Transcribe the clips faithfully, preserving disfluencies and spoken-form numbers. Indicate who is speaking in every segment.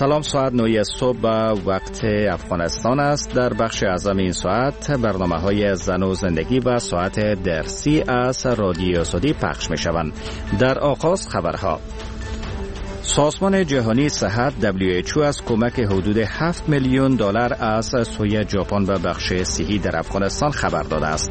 Speaker 1: سلام، ساعت نه صبح وقت افغانستان است. در بخش اعظم این ساعت برنامه های زن و زندگی و ساعت درسی از رادیو سعودی پخش می شوند. در آغاز خبرها. سازمان جهانی صحت دبلیو اچ او از کمک حدود هفت میلیون دلار از سوی ژاپن به بخش صحی در افغانستان خبر داده است.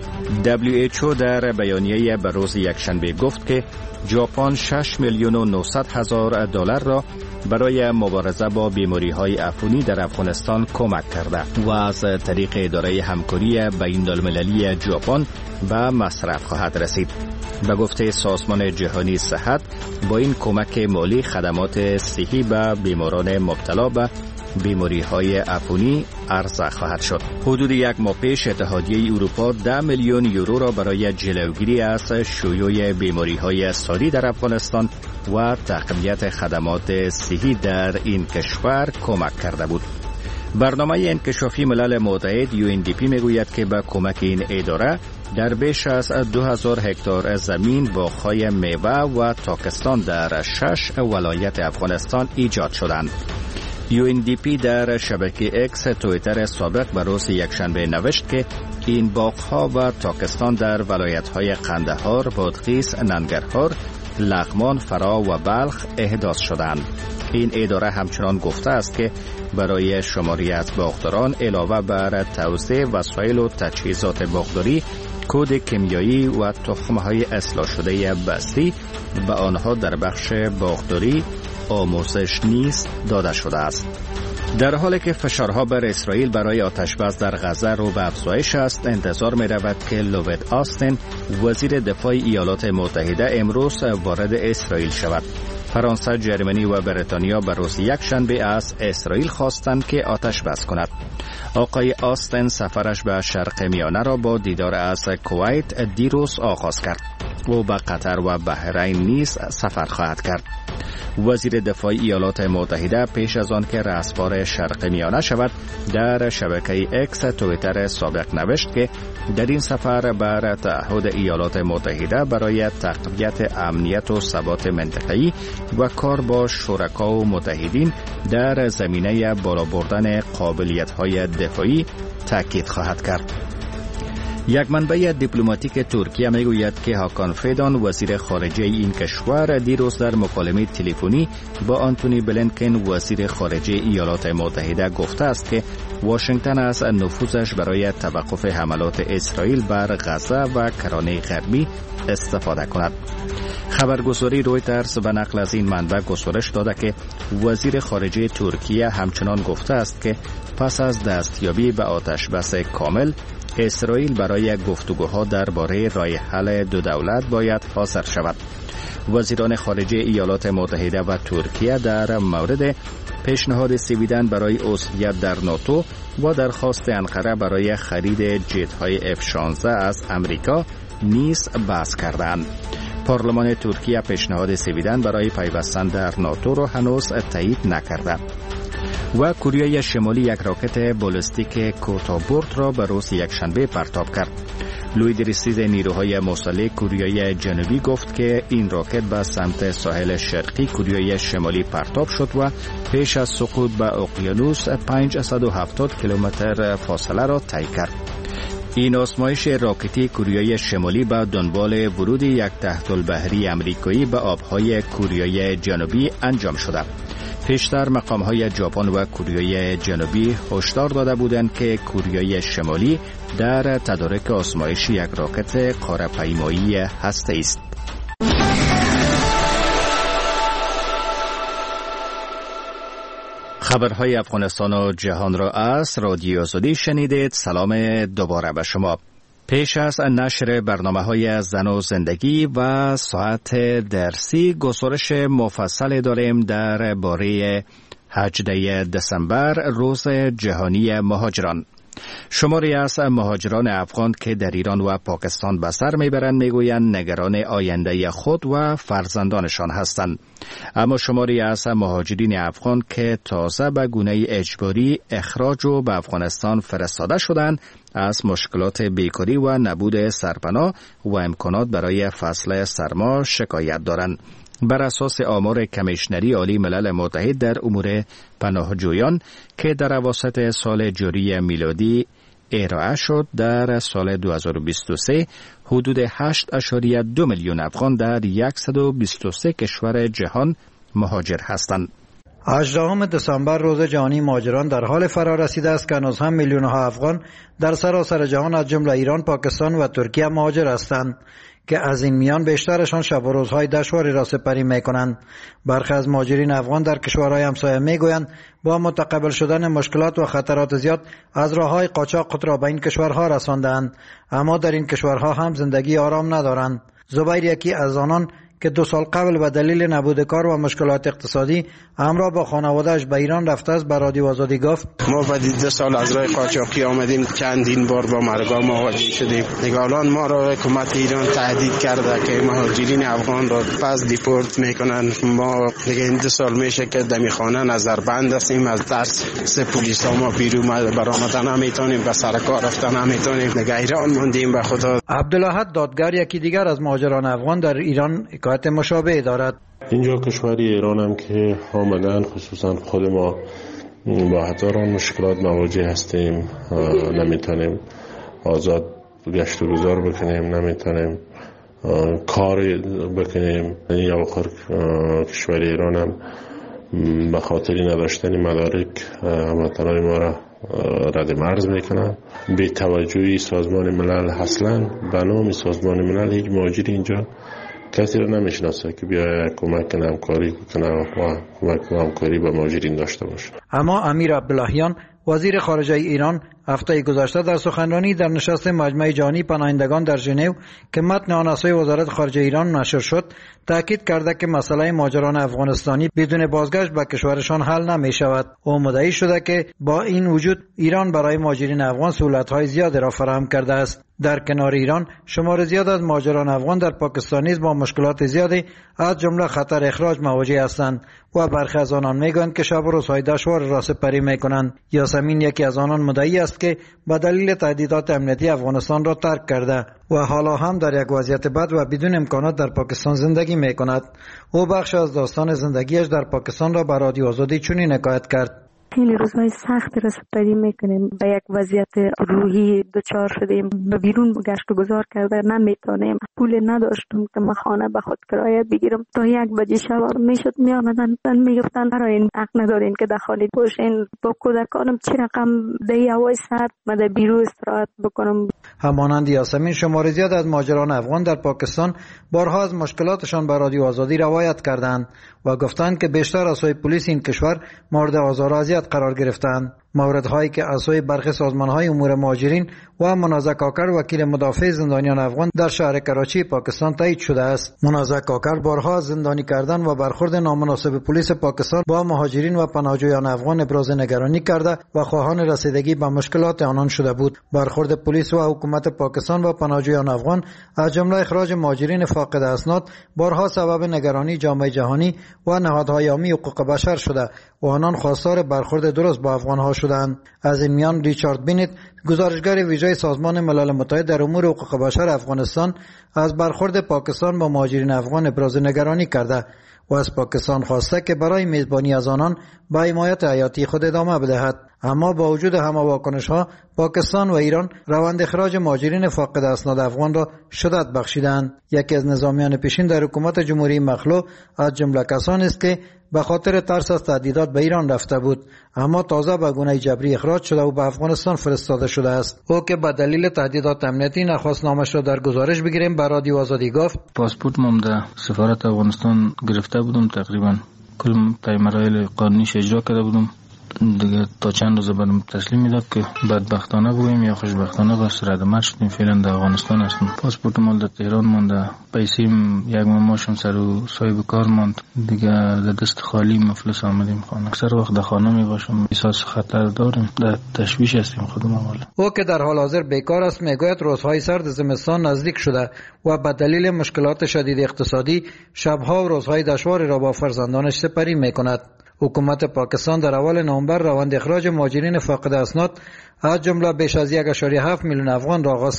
Speaker 1: دبلیو اچ او در بیانیه به روز یکشنبه گفت که ژاپن شش میلیون و نهصد هزار دلار را برای مبارزه با بیماری‌های عفونی در افغانستان کمک کرده و از طریق اداره همکاری بین‌المللی ژاپن به مصرف خواهد رسید. به گفته سازمان جهانی صحت، با این کمک مالی خدمات صحی به بیماران مبتلا به بیماری‌های عفونی عرضه خواهد شد. حدود یک ماه پیش اتحادیه اروپا ده میلیون یورو را برای جلوگیری از شیوع بیماری‌های ساری در افغانستان و تقویت خدمات صحی در این کشور کمک کرده بود. برنامه انکشافی ملل متحد یو ان دی پی میگوید که با کمک این اداره در بیش از دو هزار هکتار زمین باغ‌های میوه و تاکستان در شش ولایت افغانستان ایجاد شدند. یو ان دی پی در شبکه اکس تویتر سابق به روز یکشنبه نوشت که این باغ‌ها و تاکستان در ولایت‌های قندهار، بادغیس، ننگرهار، لغمان، فرا و بلخ احداث شدند. این اداره همچنان گفته است که برای شماری از باغداران علاوه بر توزیع وسایل و تجهیزات باغداری، کد کیمیایی و تخم‌های اصلاح شده بسری به آنها در بخش باغداری آموزش نیز داده شده است. در حالی که فشارها بر اسرائیل برای آتشبس در غزه رو به افزایش است، انتظار می رود که لوید آستین وزیر دفاع ایالات متحده امروز وارد اسرائیل شود. فرانسه، جرمنی و بریتانیا به روز یکشنبه از اسرائیل خواستند که آتشبس کند. آقای آستین سفرش به شرق میانه را با دیدار از کویت دیروز آغاز کرد. او به قطر و بحرین نیز سفر خواهد کرد. وزیر دفاع ایالات متحده پیش از آن که رهسپار شرق میانه شود در شبکه اکس تویتر سابق نوشت که در این سفر بر تعهد ایالات متحده برای تقویت امنیت و ثبات منطقه‌ای و کار با شرکا و متحدین در زمینه بالا بردن قابلیت‌های دفاعی تاکید خواهد کرد. یک منبع دیپلماتیک ترکیه میگوید که هاکان فیدان وزیر خارجه این کشور دیروز در مکالمه تلفنی با آنتونی بلینکن وزیر خارجه ایالات متحده گفته است که واشنگتن از نفوذش برای توقف حملات اسرائیل بر غزه و کرانه غربی استفاده کند. خبرگزاری رویترز به نقل از این منبع گزارش داده که وزیر خارجه ترکیه همچنان گفته است که پس از دستیابی به آتشبس کامل، اسرائیل برای گفتگوها درباره راه حل دو دولت باید حاضر شود. وزیران خارجه ایالات متحده و ترکیه در مورد پیشنهاد سویدن برای عضویت در ناتو و درخواست انقره برای خرید جت‌های اف شانزده از امریکا نیز بحث کردند. پارلمان ترکیه پیشنهاد سویدن برای پیوستن در ناتو را هنوز تایید نکرده. و کره شمالی یک راکت بالستیک کوتاه‌برد را به روز یکشنبه پرتاب کرد. لوید رسید نیروهای مسلح کره جنوبی گفت که این راکت به سمت ساحل شرقی کره شمالی پرتاب شد و پیش از سقوط به اقیانوس پانصد و هفتاد کیلومتر فاصله را طی کرد. این آزمایش راکتی کره شمالی به دنبال ورود یک تحت‌البحری آمریکایی به آبهای کره جنوبی انجام شده. پیشتر مقام‌های ژاپن و کره جنوبی هشدار داده بودند که کره شمالی در تدارک آزمایش یک راکت قاره‌پیمایی هسته‌ای است. خبرهای افغانستان و جهان را از رادیو سعودی شنیدید. سلام دوباره به شما. پیش از نشر برنامه‌های زن و زندگی و ساعت درسی گزارش مفصل داریم در باره هجدهم دسامبر روز جهانی مهاجران. شماری از مهاجران افغان که در ایران و پاکستان به سر میبرند میگویند نگران آینده خود و فرزندانشان هستند. اما شماری از مهاجرین افغان که تازه به گونه اجباری اخراج و به افغانستان فرستاده شدند از مشکلات بیکاری و نبود سرپناه و امکانات برای فصل سرما شکایت دارند. بر اساس آمار کمیشنری عالی ملل متحد در امور پناهجویان که در اواسط سال جاری میلادی ارائه شد، در سال دو هزار و بیست و سه حدود هشت ممیز دو میلیون افغان در صد و بیست و سه کشور جهان مهاجر هستند.
Speaker 2: هجدهم دسامبر روز جهانی مهاجران در حال فرا رسیده است که هنوز هم میلیون‌ها افغان در سراسر جهان از جمله ایران، پاکستان و ترکیه مهاجر هستند که از این میان بیشترشان شب و روزهای دشواری را سپری می‌کنند. برخی از مهاجرین افغان در کشورهای همسایه می‌گویند با متقابل شدن مشکلات و خطرات زیاد از راه‌های قاچاق خود را به این کشورها رساندند، اما در این کشورها هم زندگی آرام ندارند. زبیر یکی از آنان که دو سال قبل به دلیل نبود کار و مشکلات اقتصادی همراه با خانواده‌اش به ایران رفته است، به رادیو آزادی گفت:
Speaker 3: ما بعد دو سال از راه قاچاقی آمدیم، چندین بار با مرگا مواجه شدیم. دیگه الان ما را حکومت ایران تهدید کرده که مهاجرین افغان را پس دیپورت میکنن. ما دیگه این دو سال میشه که دمی خانه نظربند هستیم، از درس سه پلیس ها ما بیرون برآمدن نمیتونیم، به سر کار رفتن نمیتونیم، دیگه ایران موندیم به خدا.
Speaker 2: عبدالاحد دادگر یکی دیگر از مهاجران افغان در ایران حکایت مشابه دارد.
Speaker 4: اینجا کشوری ایران هم که آمدن، خصوصا خود ما با هزاران مشکلات مواجه هستیم. نمیتونیم آزاد گشت و گذار بکنیم، نمیتونیم کار بکنیم. یعنی آخر کشوری ایران هم به خاطر نداشتن مدارک هموطنان ما را رد مرز میکنن. بی توجهی سازمان ملل اصلا به نام سازمان ملل هیچ مهاجری اینجا کسی رو نمیشناسه که بیاید کمک کنه، همکاری کنه و کمک و همکاری با مهاجرین داشته باشه.
Speaker 2: اما امیر عبداللهیان وزیر خارجه ایران هفته گذشته در سخنرانی در نشست مجمع جهانی پناهندگان در ژنو که متن آن از سوی وزارت خارجه ایران نشر شد، تاکید کرده که مسئله مهاجران افغانستانی بدون بازگشت به کشورشان حل نمی شود. او مدعی شده که با این وجود ایران برای مهاجرین افغان سهولت‌های زیادی را فراهم کرده است. در کنار ایران شمار زیاد از مهاجران افغان در پاکستان نیز با مشکلات زیادی از جمله خطر اخراج مواجه هستند و برخی از آنان میگویند که شب و روزهای دشوار را سپری میکنند. یاسمین یکی از آنان مدعی است که به دلیل تهدیدات امنیتی افغانستان را ترک کرده و حالا هم در یک وضعیت بد و بدون امکانات در پاکستان زندگی میکند. او بخش از داستان زندگیش در پاکستان را به رادیو آزادی چنین حکایت کرد:
Speaker 5: خیلی روزهای سخت را سپری میکنیم، به یک وضعیت روحی دچار شدیم، به بیرون گشت و گذار کرده نمیتونیم. پول نداشتم که من خانه به خود کرایه بگیرم. تا یک بجه شب میشد میامدن میگفتن برای این حق ندارین که در خانه باشین. با کودکانم چی رقم دی هوای سرد مده بیرون استراحت بکنم.
Speaker 2: همانند یاسمین شمار زیاد از مهاجران افغان در پاکستان بارها از مشکلاتشان به رادیو آزادی روایت کردند و گفتند که بیشتر از سوی پلیس این کشور مورد آزار و اذیت قرار گرفتند. موردهایی که از سوی برخی سازمان‌های امور مهاجرین و منازع کاکر وکیل مدافع زندانیان افغان در شهر کراچی پاکستان تایید شده است. منازع کاکر بارها زندانی کردن و برخورد نامناسب پلیس پاکستان با مهاجرین و پناهجویان افغان ابراز نگرانی کرده و خواهان رسیدگی به مشکلات آنان شده بود. برخورد پلیس و حکومت پاکستان و پناهجویان افغان از جمله اخراج مهاجرین فاقد اسناد بارها سبب نگرانی جامعه جهانی و نهادهای عامی حقوق بشر شده و آنان خواستار برخورد درست با افغان‌ها شدند. از این میان ریچارد بینت، گزارشگر ویژه سازمان ملل متحد در امور حقوق بشر افغانستان، از برخورد پاکستان با مهاجرین افغان ابراز نگرانی کرده و از پاکستان خواسته که برای میزبانی از آنان به حمایت حیاتی خود ادامه بدهد. اما با وجود همه واکنش‌ها، پاکستان و ایران روند اخراج مهاجرین فاقد اسناد افغان را شدت بخشیدند. یکی از نظامیان پیشین در حکومت جمهوری مخلوع از جمله کسانی است که به خاطر ترس از تهدیدات به ایران رفته بود، اما تازه به گونه جبری اخراج شده و به افغانستان فرستاده شده است. او که به دلیل تهدیدات امنیتی نخواست نامش را در گزارش بگیریم، به رادیو آزادی گفت:
Speaker 6: پاسپورت مم در سفارت افغانستان گرفته بودم، تقریبا کل طی مراحل قانونیش اجرا کرده بودم. دیگه تا چند روز بعدم تسلیم میداد که بدبختانه بگویم یا خوشبختانه بس رد مرز شدیم. فعلا در افغانستان هستم. پاسپورت مال در تهران مونده، پیسیم یک ماشم سر و صاحب کار ماند. دیگه در دست خالی مفلس آمدیم خانه. اکثر وقت در خانه می باشم، احساس خطر داریم، در تشویش هستیم خودم. والا
Speaker 2: او که در حال حاضر بیکار است میگوید روزهای سرد زمستان نزدیک شده و به دلیل مشکلات شدید اقتصادی شبها و روزهای دشواری را با فرزندانش سپری میکند. حکومت پاکستان در اول نوامبر روند اخراج مهاجرین فاقد اسناد از جمله بیش از یک و هفت میلیون افغان را آغاز کرد.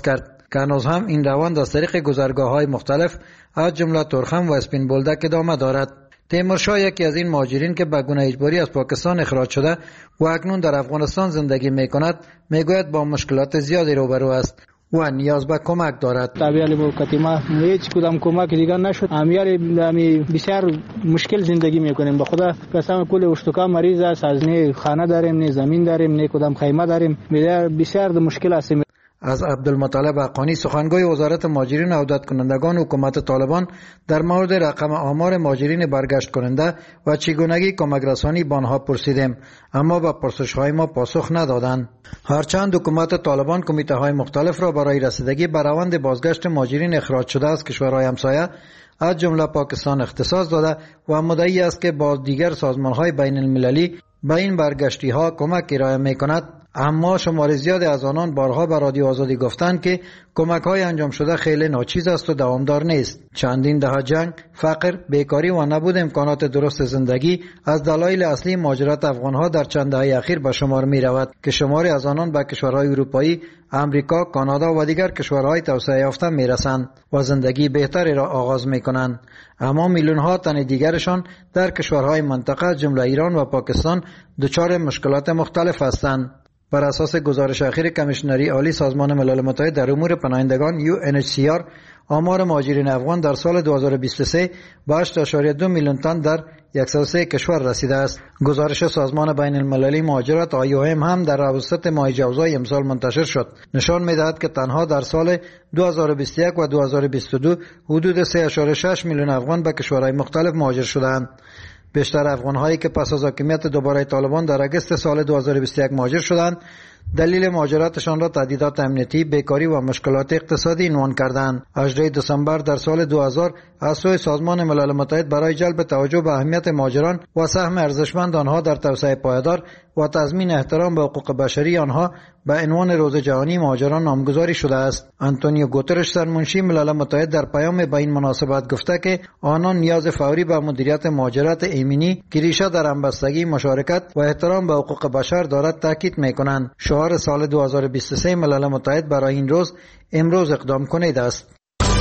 Speaker 2: که هنوز هم این روند از طریق گذرگاه‌های مختلف از جمله تورخم و اسپین بولدک ادامه دارد. تیمور شاه یکی از این مهاجرین که به گونه اجباری از پاکستان اخراج شده و اکنون در افغانستان زندگی میکند میگوید با مشکلات زیادی روبرو است و نیاز به کمک دارد.
Speaker 7: طبیعی با کتیما هیچ کدام کمک دیگر نشد. امیال امی بسیار مشکل زندگی میکنیم. به خدا قسم کل اشتکا مریض است. از نه خانه داریم، نه زمین داریم، نه کدام خیمه داریم. بسیار مشکل است.
Speaker 2: از عبدالمطلب حقانی سخنگوی وزارت مهاجرین و عودت کنندگان حکومت طالبان در مورد رقم آمار مهاجرین برگشت کننده و چگونگی کمک رسانی به آنها پرسیدیم، اما به پرسش‌های ما پاسخ ندادند. هرچند حکومت طالبان کمیته‌های مختلف را برای رسیدگی به روند بازگشت مهاجرین اخراج شده از کشورهای همسایه از جمله پاکستان اختصاص داده و مدعی است که با دیگر سازمان‌های بین المللی به این برگشتی‌ها کمک ارائه می‌کند، اما شمار زیادی از آنان بارها به رادیو آزادی گفتند که کمک‌های انجام شده خیلی ناچیز است و دوامدار نیست. چندین دهه جنگ، فقر، بیکاری و نبود امکانات درست زندگی از دلایل اصلی مهاجرت افغان‌ها در چند دهه اخیر به شمار می‌رود که شماری از آنان به کشورهای اروپایی، امریکا، کانادا و دیگر کشورهای توسعه یافته می‌رسند و زندگی بهتری را آغاز می‌کنند. اما میلیون‌ها تن دیگرشان در کشورهای منطقه جمله ایران و پاکستان دچار مشکلات مختلف هستند. بر اساس گزارش اخیر کمیشنری عالی سازمان ملل متحد در امور پناهندگان یو ان اچ سی آر، آمار مهاجرین افغان در سال دو هزار و بیست و سه به هشت ممیز دو میلیون تن در صد و سه کشور رسیده است. گزارش سازمان بین المللی مهاجرت آی او ام هم در اواسط ماه جوزای امسال منتشر شد. نشان می‌دهد که تنها در سال دو هزار و بیست و یک و دو هزار و بیست و دو حدود سه ممیز شش میلیون افغان به کشورهای مختلف مهاجر شدند. بیشتر افغان‌هایی که پس از حاکمیت دوباره طالبان در اگست سال دو هزار و بیست و یک مهاجر شدند، دلیل مهاجرتشان را تهدیدات امنیتی، بیکاری و مشکلات اقتصادی عنوان کردند. هجدهم دسامبر در سال دو هزار از سوی سازمان ملل متحد برای جلب توجه به اهمیت مهاجران و سهم ارزشمند آنها در توسعه پایدار و تضمین احترام به حقوق بشری آنها به عنوان روز جهانی مهاجران نامگذاری شده است. آنتونیو گوترش سرمنشی ملل متحد در پیام به این مناسبت گفته که آنان نیاز فوری به مدیریت مهاجرت ایمنی که ریشه در همبستگی، مشارکت و احترام به حقوق بشر دارد تاکید می‌کنند. شعار سال دو هزار و بیست و سه ملل متحد برای این روز امروز اقدام کنید است.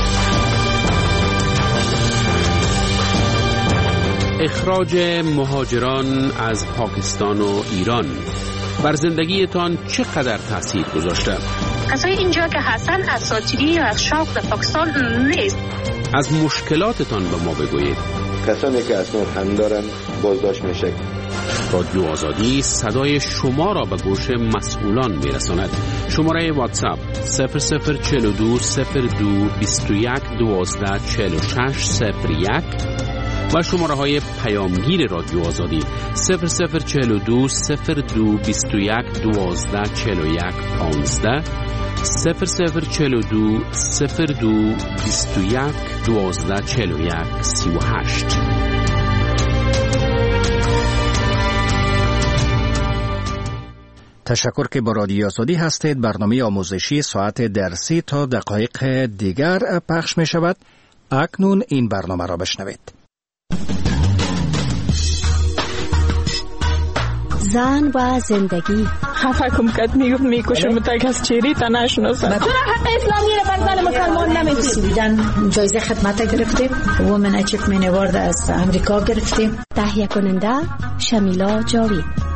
Speaker 8: اخراج مهاجران از پاکستان و ایران بر زندگیتان چقدر تاثیر گذاشته؟
Speaker 9: کسای اینجا که هستن اساطیری یا از شوق در پاکستان نیست.
Speaker 8: از مشکلاتتان به ما بگویید.
Speaker 10: کسانی که اسناد هم دارن بازداشت میشه.
Speaker 8: رادیو آزادی صدای شما را به گوش مسئولان میرساند. شماره واتساپ صفر صفر چهل و دو صفر دو بیست و یک دوازده چهل و شش صفر یک و شماره های پیامگیر رادیو آزادی صفر صفر چهل و دو صفر دو بیست و یک دوازده چهل و یک پانزده صفر صفر چهل و دو صفر دو بیست و یک دوازده چهل و یک سی و هشت.
Speaker 1: تشکر که با رادیو آزادی هستید. برنامه آموزشی ساعت درسی تا دقایق دیگر پخش می شود. اکنون این برنامه را بشنوید.
Speaker 11: زن و زندگی.
Speaker 12: خفه کم کت میگفت میکشم تک از چیری تا نشناسم.
Speaker 11: تو حق اسلامی را بر زن مسلمان نمیدی. سویدن جایزه خدمت گرفتیم. وومن اچیومنت اوارد از امریکا گرفتیم. تهیه کننده شمیلا جاوید.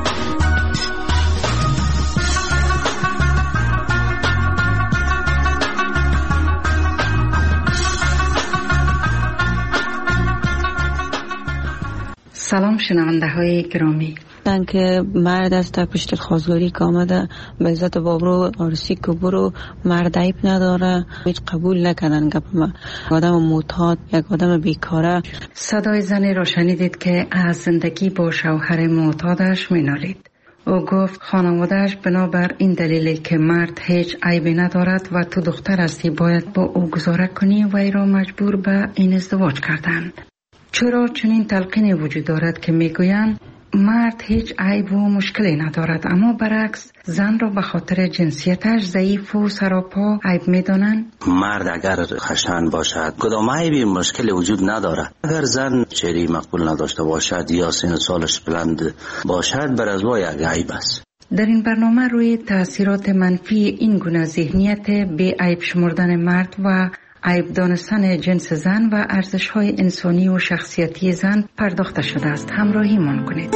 Speaker 13: سلام شنونده های گرامی.
Speaker 14: که مرد از تا پشت خواستگاری که آمده به عزت بابرو آرسی که برو مرد عیب نداره، هیچ قبول نکردن گپ ما. آدم معتاد، یک آدم بیکاره.
Speaker 13: صدای زنی را شنیدید که از زندگی با شوهر معتادش مینالید. او گفت خانوادهش بنابر این دلیلی که مرد هیچ عیبی ندارد و تو دختر هستی باید با او گذاره کنی و ای را مجبور به این ازدواج کردند. چرا چنین تلقینی وجود دارد که میگویند مرد هیچ عیب و مشکلی ندارد، اما برعکس زن را به خاطر جنسیتش ضعیف و سراپا عیب میدانند؟
Speaker 15: مرد اگر خشن باشد کدام عیبی مشکلی وجود ندارد. اگر زن چهره مقبول نداشته باشد یا سن سالش بلند باشد بر از وای یک عیب است.
Speaker 13: در این برنامه روی تأثیرات منفی این گونه ذهنیت بی عیب شمردن مرد و عیب دانستن جنس زن و ارزش‌های انسانی و شخصیتی زن پرداخته شده است. همراهی من کنید.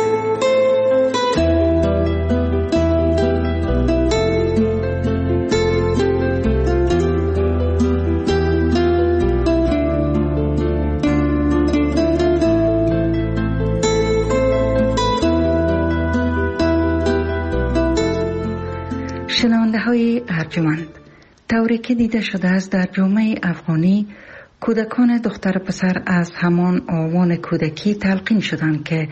Speaker 13: شنونده های ارجمند، طوری که دیده شده است در جامعه افغانی کودکان دختر پسر از همان آوان کودکی تلقین شدند که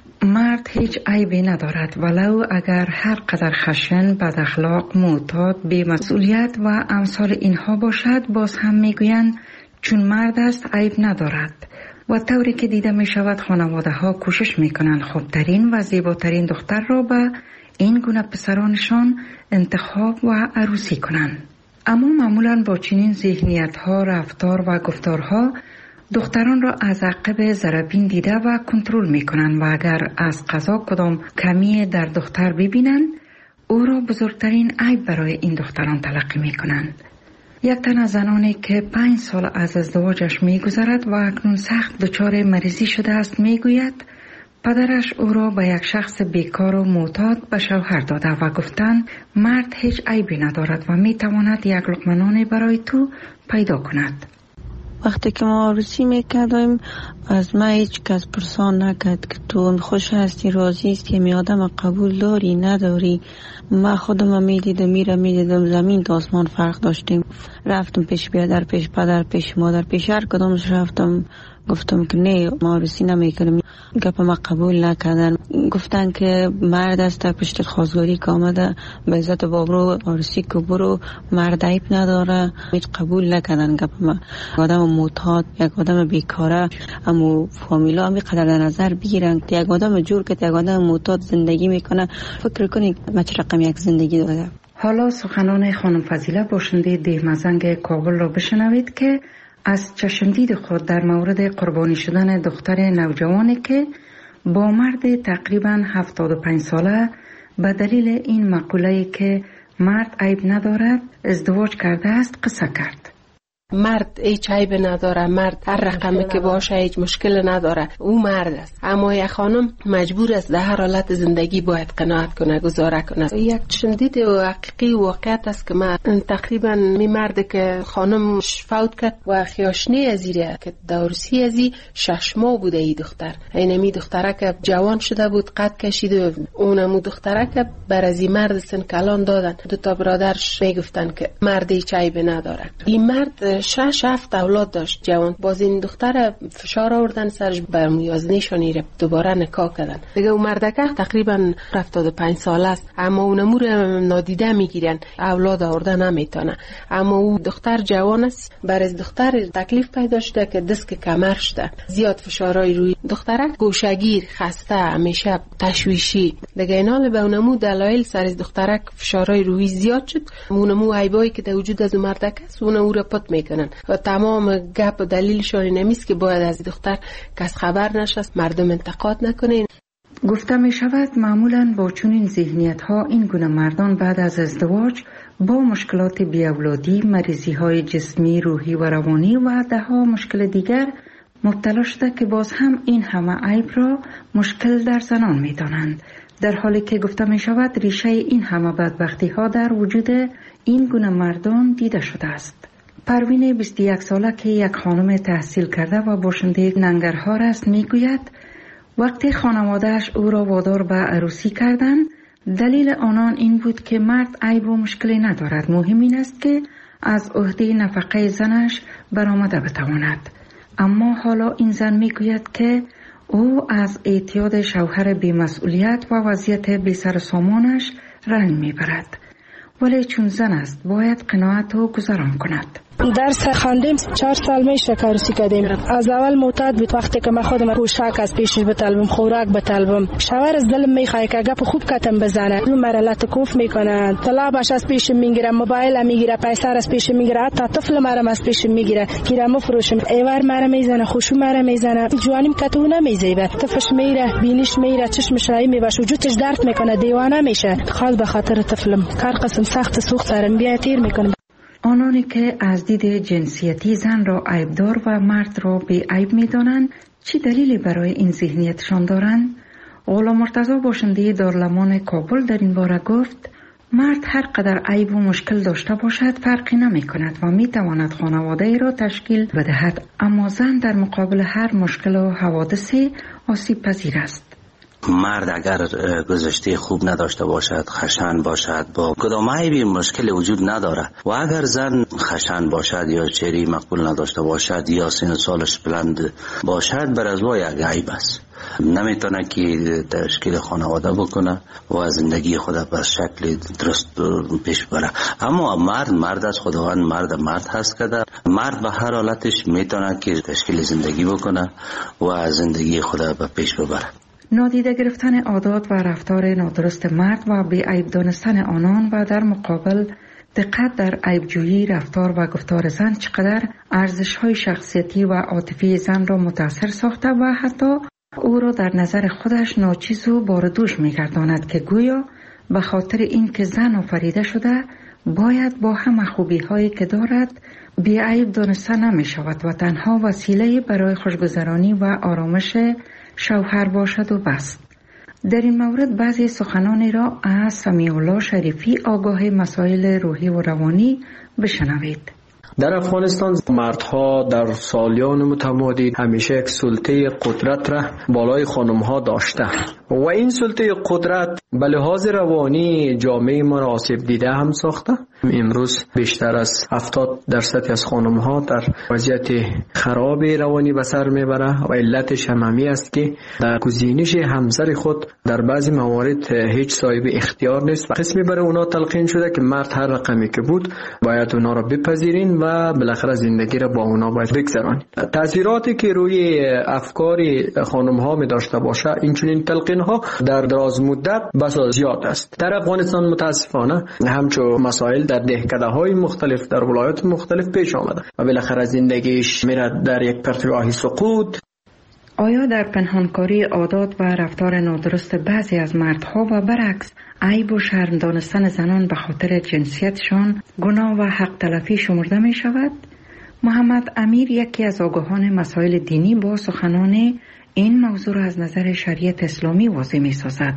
Speaker 13: مرد هیچ عیبی ندارد، ولو اگر هر قدر خشن، بد اخلاق، معتاد، بی مسئولیت و امثال اینها باشد، باز هم میگویند چون مرد است عیب ندارد. و طوری که دیده می شود خانواده ها کوشش می کنند خوبترین و زیباترین دختر را به این گونه پسرانشان انتخاب و عروسی کنند. اما معمولاً با چنین ذهنیت ها، رفتار و گفتارها دختران را از عقب ضربین دیده و کنترل می کنند و اگر از قضا کدام کمی در دختر ببینند او را بزرگترین عیب برای این دختران تلقی می کنند. یک تن از زنانی که پنج سال از ازدواجش می گذرد و اکنون سخت دچار مریضی شده است می گوید پدرش او را به یک شخص بیکار و معتاد به شوهر داده و گفتند مرد هیچ عیبی ندارد و می تواند یک لقمه نان برای تو پیدا کند.
Speaker 14: وقتی که ما عروسی میکردیم از ما هیچ کس پرسان نکرد که تو خوش هستی، راضی هستی، می آدم قبول داری نداری. ما خودم میدیدم میرم میدیدم زمین تا آسمان فرق داشتیم. رفتم پیش بیادر، پیش پدر، پیش مادر، پیش هر کدومش رفتم گفتم که نه ما عروسی نمیکنم. گپ ما قبول نکردن، گفتن که مرد است پشت خواستگاری که آمده به عزت بابرو عروسی که برو، مرد عیب نداره. هیچ قبول نکردن گپ ما. آدم معتاد، یک آدم بیکاره، اما فامیلا هم قدر در نظر بگیرن که یک آدم جور که یک آدم معتاد زندگی میکنه، فکر کنید ما چه رقم یک زندگی داره.
Speaker 13: حالا سخنان خانم فضیله باشنده دهمزنگ کابل را بشنوید که از چشمدید خود در مورد قربانی شدن دختر نوجوانی که با مرد تقریباً هفتاد و پنج ساله به دلیل این مقوله که مرد عیب ندارد ازدواج کرده است قصه کرد.
Speaker 16: مرد هیچ عیب نداره، مرد هر رقمی که باشه هیچ مشکل نداره، او مرد است. اما یک خانم مجبور است در هر حالت زندگی باید قناعت کنه، گزاره کنه. یک شدید و حقیقی واقعیت است که من تقریبا می مرد که خانم فوت کرد و خیاشنی ازیره که دورسی ازی شش ماه بوده ای دختر. اینمی دختره که جوان شده بود قد کشیده، اونمو دختره که بر از این مرد سن کلان دادن. دو تا برادرش میگفتن که مرد هیچ عیب نداره. این مرد شش هفت اولاد داشت جوان. باز این دختر فشار آوردن سرش برمیازنیشانی رو دوباره نکاح کردن. دیگه اون مردکه تقریبا هفتاد و پنج ساله است، اما اون امور نادیده میگیرن، اولاد آورده نمیتونه. اما او دختر جوان است، بر از دختر تکلیف پیدا شده که دست کمر شده، زیاد فشارای روی دخترک، گوشگیر، خسته، همیشه تشویشی. دیگه اینا به اونمو دلایل سر از دخترک فشارای روی زیاد شد. اونمو عیبایی که در وجود از مردکه است اون او رو پت میکنن و تمام گپ و دلیلشون نمیست که باید از دختر کس خبر نشست، مردم انتقاد نکنین.
Speaker 13: گفته می شود معمولاً با چنین ذهنیت ها این گونه مردان بعد از ازدواج با مشکلات بیاولادی، مریضی های جسمی، روحی و روانی و ده ها مشکل دیگر مبتلا شده که باز هم این همه عیب را مشکل در زنان می دانند، در حالی که گفته می شود ریشه این همه بدبختی ها در وجود این گونه مردان دیده شده است. پروین بیست و یک ساله که یک خانم تحصیل کرده و باشنده ننگرهار است میگوید وقتی خانوادهش او را وادار به عروسی کردند دلیل آنان این بود که مرد عیب و مشکلی ندارد، مهم این است که از عهده نفقه زنش برآمده بتواند. اما حالا این زن میگوید که او از اعتیاد شوهر بی‌مسئولیت و وضعیت بی سر و سامانش رنج میبرد، ولی چون زن است باید قناعت و گذران کند.
Speaker 17: درس خواندیم، چهار سال میشه کارسی کردیم. از اول معتاد بود، وقتی که من خودم پوشاک از پیشش بطلبم، خوراک بطلبم، شوهر از دلم میخواد که گپ خوب کتم بزنه، اون مرحله کوف میکنه، طلبش از پیش میگیره، موبایل میگیره، پیسه از پیش میگیره، حتی طفل مرا از پیش میگیره، گیرم مفروشم، ایوار مرا میزنه، خوشو مرا میزنه، جوانیم کتو نمیزیبه، طفلش میره، بینیش میره، چشمش رای میباشه، وجودش درد میکنه، دیوانه میشه. خاص به خاطر طفلم کار قسم سخت سوخت سرم بیا تیر میکنه.
Speaker 13: آنانی که از دید جنسیتی زن را عیبدار و مرد را بی عیب می‌دانند، چی دلیلی برای این ذهنیتشان دارند؟ غلام مرتضی باشنده دارالمان کابل در این باره گفت: مرد هر قدر عیب و مشکل داشته باشد فرقی نمی کند و می تواند خانواده ای را تشکیل بدهد، اما زن در مقابل هر مشکل و حوادثی آسیب پذیر است.
Speaker 15: مرد اگر گذشته خوب نداشته باشد، خشن باشد، با کدام عیبی مشکل وجود نداره، و اگر زن خشن باشد یا چهره مقبول نداشته باشد یا سن سالش بلند باشد، بر از وای یک عیب است. نمیتونه که تشکیل خانواده بکنه و زندگی خود به شکل درست پیش بره. اما مرد مرد از خداوند مرد مرد هست که در مرد به هر حالتش میتونه که تشکیل زندگی بکنه و زندگی خود به پیش ببره.
Speaker 13: نادیده گرفتن عادات و رفتار نادرست مرد و بی عیب دانستن آنان و در مقابل دقت در عیبجویی رفتار و گفتار زن چقدر ارزش‌های شخصیتی و عاطفی زن را متاثر ساخته و حتی او را در نظر خودش ناچیز و باردوش می‌گرداند که گویا به خاطر این که زن آفریده شده باید با همه خوبی‌هایی که دارد بی عیب دانسته نمی‌شود و تنها وسیله برای خوشگذرانی و آرامش شوهر باشد و بس. در این مورد بعضی سخنانی را از سمیع الله شریفی آگاه مسائل روحی و روانی بشنوید.
Speaker 18: در افغانستان مردها در سالیان متمادی همیشه یک سلطه قدرت را بالای خانمها داشته و این سلطه قدرت به لحاظ روانی جامعه ما را آسیب دیده هم ساخته. امروز بیشتر از هفتاد درصد از خانمها در وضعیت خراب روانی به سر میبره و علتش همین است که در گزینش همسر خود در بعضی موارد هیچ صاحب اختیار نیست و قسمی برای اونا تلقین شده که مرد هر رقمی که بود باید اونا را بپذیرین و بالاخره زندگی را با اونا باید بگذرانید. تاثیراتی که روی افکار خانمها می داشته باشه این چنین تلقین ها در دراز مدت بسا زیاد است. در افغانستان متاسفانه همچون مسائل در دهکده های مختلف در ولایات مختلف پیش آمده و بالاخره زندگیش میره در یک پرتگاهی سقوط.
Speaker 13: آیا در پنهانکاری عادات و رفتار نادرست بعضی از مردها و برعکس عیب و شرم دانستن زنان به خاطر جنسیتشان گناه و حق تلفی شمرده می شود؟ محمد امیر یکی از آگاهان مسائل دینی با سخنان این موضوع را از نظر شریعت اسلامی واضح می سازد.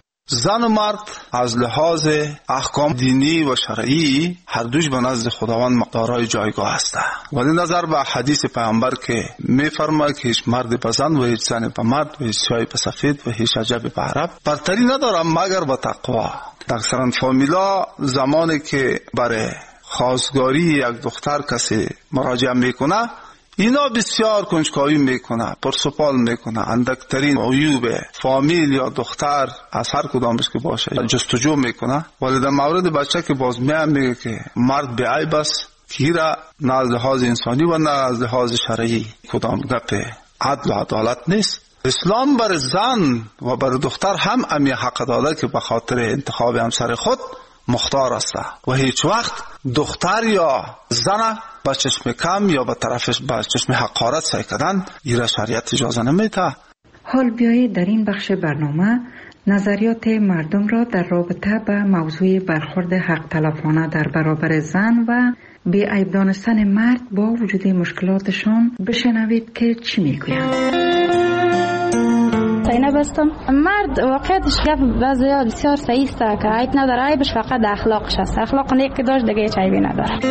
Speaker 19: زن و مرد از لحاظ احکام دینی و شرعی هر دوش به نزد خداوند دارای جایگاه هستند. ولی نظر به حدیث پیامبر که می‌فرماید که هیچ مرد به زن و هیچ زن به مرد و هیچ سیاه به سفید و هیچ عجب به عرب برتری ندارد مگر با تقوا. اکثرا فامیلا زمانی که برای خواستگاری یک دختر کسی مراجعه میکنه اینا بسیار کنجکاوی میکنه، پرسپال میکنه، اندکترین عیوب فامیل یا دختر از هر کدامش که باشه جستجو میکنه. ولی در مورد بچه که باز میام میگه که مرد به عیب است که را نه از لحاظ انسانی و نه از لحاظ شرعی کدام گپ عدل و عدالت نیست. اسلام بر زن و بر دختر هم امی حق داده که به خاطر انتخاب همسر خود مختار است و هیچ وقت دختر یا زن با چشم کم یا با طرفش با چشم حقارت سعی کردن ایره شریعت اجازه نمیده.
Speaker 13: حال بیایید در این بخش برنامه نظریات مردم را در رابطه به موضوع برخورد حق تلفانه در برابر زن و بی عیب دانستن مرد با وجود مشکلاتشان بشنوید که چی میگویند.
Speaker 20: اینه بستم مرد واقعیتش گفت بعضی بسیار صحیح است که عیب نداره، عیبش فقط اخلاقش است. اخلاق نیک که داشت دیگه هیچ عیبی نداره.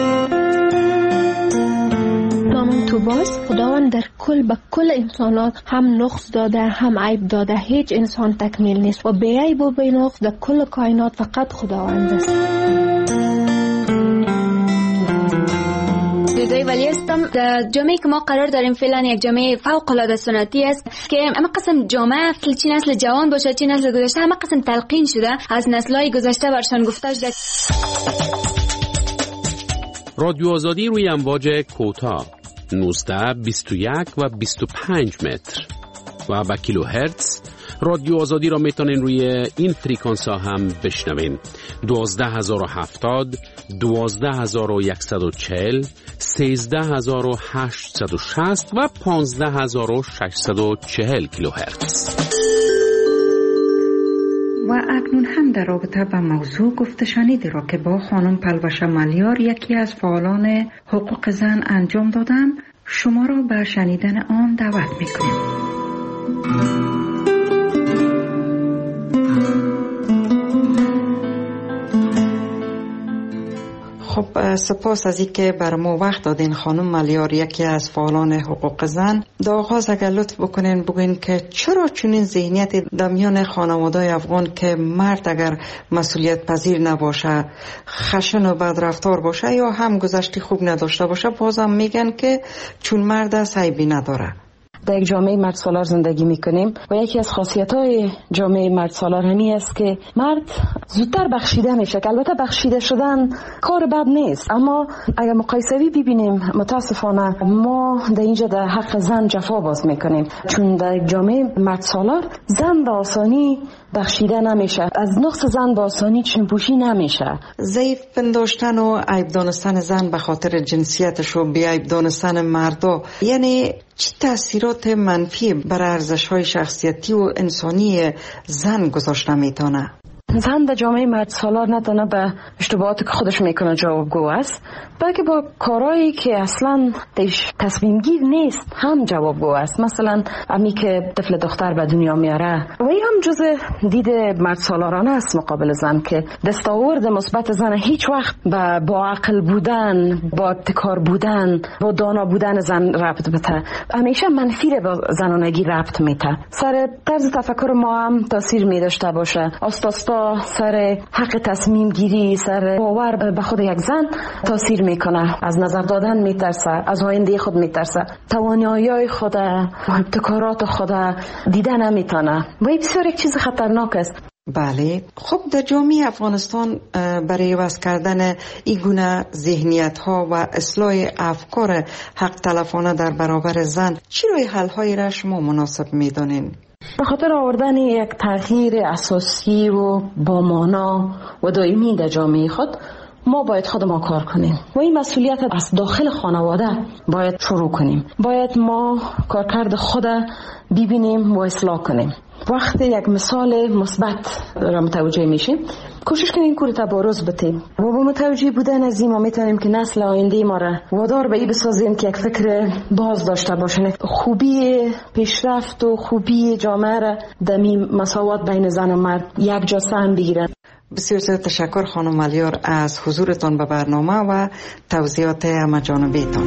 Speaker 21: نامون تو باز خداوند در کل به کل انسانات هم نقص داده هم عیب داده. هیچ انسان تکمیل نیست و بی عیب و بی نقص در کل کائنات فقط خداوند است.
Speaker 22: دوی ولی هستم. در جامعه که ما قرار داریم فعلا یک جامعه فوق العاده سنتی است که همه قسم جامعه چی نسل جوان باشه چی نسل گذشته همه قسم تلقین شده از نسل‌های گذشته برشان گفته شده.
Speaker 8: رادیو آزادی روی امواج کوتاه نوزده، بیست و یک و بیست و پنج متر و با کیلو هرتز. رادیو آزادی را میتونین روی این فریکانس ها هم بشنوین: دوازده هزار و هفتاد، دوازده هزار و صد و چهل، سیزده هزار و هشتصد و شصت و پانزده هزار و ششصد و چهل کیلو هرتز.
Speaker 13: و اکنون هم در رابطه با موضوع گفته شنیدی را که با خانم پلوشه ملیار، یکی از فعالان حقوق زن، انجام دادم، شما را به شنیدن آن دعوت میکنیم.
Speaker 3: خب سپاس از این که بر ما وقت دادین خانم ملیار، یکی از فعالان حقوق زن. در آغاز اگر لطف بکنین بگوین که چرا چنین ذهنیت در میان خانواده‌های افغان که مرد اگر مسئولیت پذیر نباشه، خشن و بدرفتار باشه یا هم گذشته خوب نداشته باشه، بازم میگن که چون مرد است عیبی نداره.
Speaker 4: در یک جامعه مرد سالار زندگی میکنیم و یکی از خاصیت‌های جامعه مرد سالار همی است که مرد زودتر بخشیده میشه. که البته بخشیده شدن کار بد نیست، اما اگر مقایسوی ببینیم متاسفانه ما در اینجا در حق زن جفا باز میکنیم، چون در یک جامعه مرد سالار زن به آسانی بخشیده نمیشه، از نقص زن به آسانی چشم‌پوشی نمیشه.
Speaker 3: ضعیف پنداشتن و عیب دانستن زن به خاطر جنسیتش و بی عیب دانستن مردا، یعنی چه تاثیرات منفی بر ارزش‌های شخصیتی و انسانی زن گذاشته میتونه؟
Speaker 4: زن در جامعه مرد سالار نتونه به اشتباهاتی که خودش میکنه جوابگو است، بلکه با کارهایی که اصلا تصمیم گیر نیست هم جوابگو است. مثلا امی که طفل دختر به دنیا میاره و این هم جز دید مرد سالارانه است مقابل زن، که دستاورد مثبت زن هیچ وقت با با عقل بودن، با ابتکار بودن، با دانا بودن زن ربط بده، همیشه منفی رو با زنانگی ربط میده. سر طرز تفکر ما هم تاثیر میداشته باشه، آستاستا سر حق تصمیم گیری، سر باور به خود یک زن تاثیر میکنه، از نظر دادن میترسه، از آینده خود میترسه، توانایی خود، ابتکارات خود دیدن نمیتونه و این بسیار یک چیز خطرناک است.
Speaker 3: بله، خب در جامعه افغانستان برای عوض کردن این گونه ذهنیت ها و اصلاح افکار حق تلفانه در برابر زن چی روی حل های را شما مناسب میدونین؟
Speaker 4: به خاطر آوردن یک تغییر اساسی و با مانا و دائمی در جامعه خود ما باید خود ما کار کنیم و این مسئولیت از داخل خانواده باید شروع کنیم. باید ما کارکرد خود ببینیم و اصلاح کنیم. وقتی یک مثال مثبت را متوجه میشیم، کوشش کنیم کور تبارز بتیم و با متوجه بودن از این ما میتونیم که نسل آینده ما را وادار به این بسازیم که یک فکر باز داشته باشن، خوبی پیشرفت و خوبی جامعه را دمی مساوات بین زن و مرد یک جا سهم بگیرن.
Speaker 3: بسیار زیاد تشکر خانم ملیار از حضورتان به برنامه و توضیحات همه‌جانبه‌تان.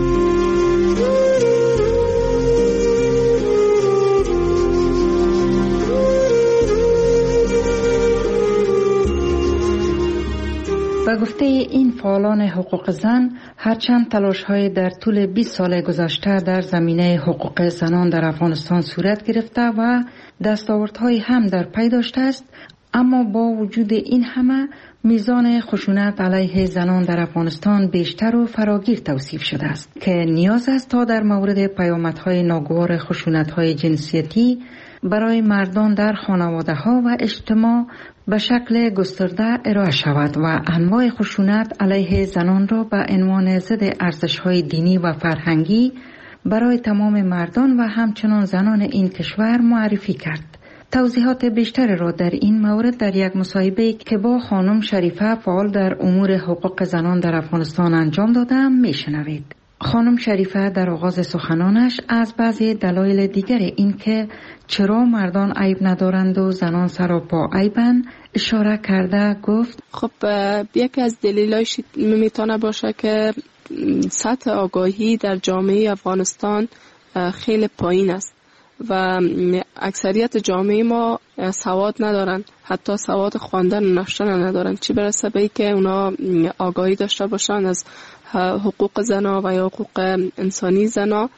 Speaker 13: به گفته این فعالان حقوق زن، هرچند تلاش‌های در طول بیست سال گذشته در زمینه حقوق زنان در افغانستان صورت گرفته و دستاوردهای هم در پی داشته است، اما با وجود این همه میزان خشونت علیه زنان در افغانستان بیشتر و فراگیر توصیف شده است که نیاز است تا در مورد پیامدهای ناگوار خشونت‌های جنسیتی برای مردان در خانواده‌ها و اجتماع به شکل گسترده ارائه شود و انواع خشونت علیه زنان را به عنوان ضد ارزش‌های دینی و فرهنگی برای تمام مردان و همچنان زنان این کشور معرفی کرد. توضیحات بیشتر را در این مورد در یک مصاحبه که با خانم شریفه فعال در امور حقوق زنان در افغانستان انجام دادم میشنوید. خانم شریفه در آغاز سخنانش از بعضی دلایل دیگر این که چرا مردان عیب ندارند و زنان سراپا عیبند اشاره کرده گفت:
Speaker 16: خب یکی از دلایلش میتونه باشه که سطح آگاهی در جامعه افغانستان خیلی پایین است و اکثریت جامعه ما سواد ندارن، حتی سواد خواندن و نوشتن ندارن، چی برسه به که اونا آگاهی داشته باشن از حقوق زنا و یا حقوق انسانی زنا.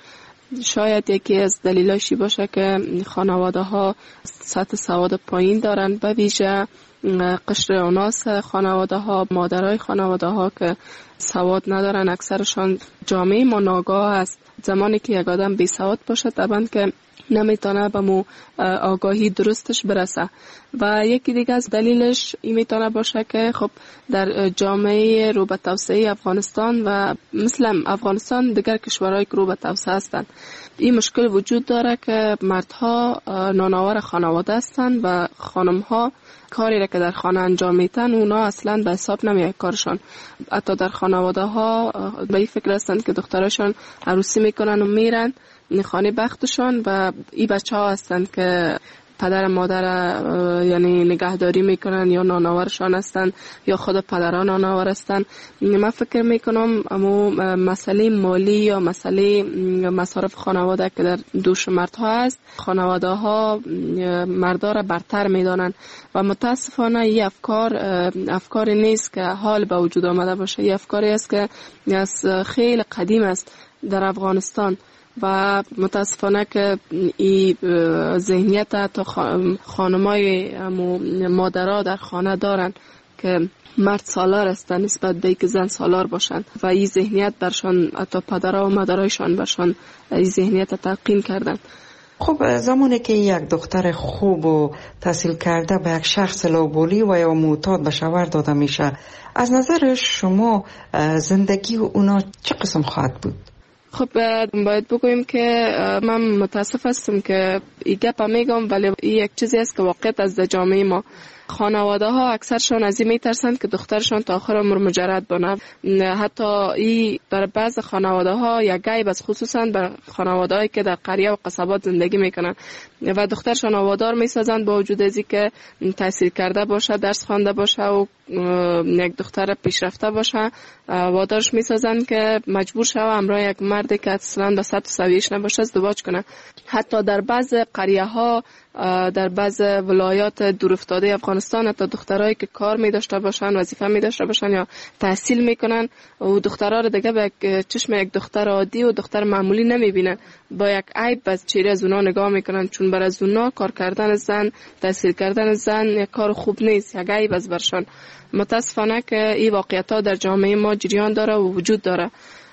Speaker 12: شاید یکی از دلیلاشی باشه که خانواده ها سطح سواد پایین دارن، به ویژه قشر اوناس خانواده ها، مادرای خانواده ها که سواد ندارن. اکثرشان جامعه ما ناگاه است. زمانی که یک آدم بی سواد باشه طبعا که نمیتونه به مو آگاهی درستش برسه. و یکی دیگه از دلیلش این میتونه باشه که خب در جامعه رو به توسعه افغانستان و مثل افغانستان دیگر کشورهای که رو به توسعه هستند، این مشکل وجود داره که مردها نانآور خانواده هستند و خانمها کاری را که در خانه انجام میتن اونا اصلا به حساب نمیاد کارشان. حتی در خانواده ها به این فکر هستند که دخترشان عروسی میکنن و میرن خانه بختشان و این بچه ها هستند که پدر مادر یعنی نگهداری میکنن یا نانآورشان هستند یا خود پدران نانآور هستند. من فکر میکنم اما مسئله مالی یا مسئله مصارف خانواده که در دوش مردها هست، خانواده ها مردا را برتر میدانند و متاسفانه این افکار افکاری نیست که حال به وجود آمده باشه. این افکاری است که از خیلی قدیم است در افغانستان و متاسفانه که این ذهنیت تا خانمای مادرها در خانه دارن که مرد سالار هستن نسبت به که زن سالار باشن و این ذهنیت برشان حتی پدرها و مادرایشان برشان این ذهنیت تلقین کردن.
Speaker 3: خب زمانی که یک دختر خوب و تحصیل کرده به یک شخص لوبولی و یا معتاد به شوهر داده میشه، از نظر شما زندگی اونا چه قسم خواهد بود؟
Speaker 12: خب باید بگویم که من متاسف هستم که این گپ میگم، ولی این یک چیزی است که واقعیت از جامعه ما. خانواده ها اکثرشان از این میترسند که دخترشان تا آخر عمر مجرد بانه. حتی این در بعض خانواده ها یک عیب است، خصوصا بر خانواده هایی که در قریه و قصبات زندگی میکنن و دخترشان آوادار میسازند با وجود از که تحصیل کرده باشه، درس خوانده باشه و یک دختر پیشرفته باشه، وادارش میسازند که مجبور شوه همراه یک مردی که اصلا به سطح سویش نباشه ازدواج کنه. حتی در بعض قریه ها، در بعض ولایات دورافتاده افغانستان، حتی دخترایی که کار می داشته باشن، وظیفه می داشته باشن یا تحصیل میکنن و دخترها رو دیگه به چشم یک دختر عادی و دختر معمولی نمی بینن، با یک عیب از چهره از اونا نگاه میکنن، چون برای از اونا کار کردن زن، تحصیل کردن زن یک کار خوب نیست، یک عیب از برشان. متاسفانه که این واقعیت ها در جامعه ما جریان داره و وجود داره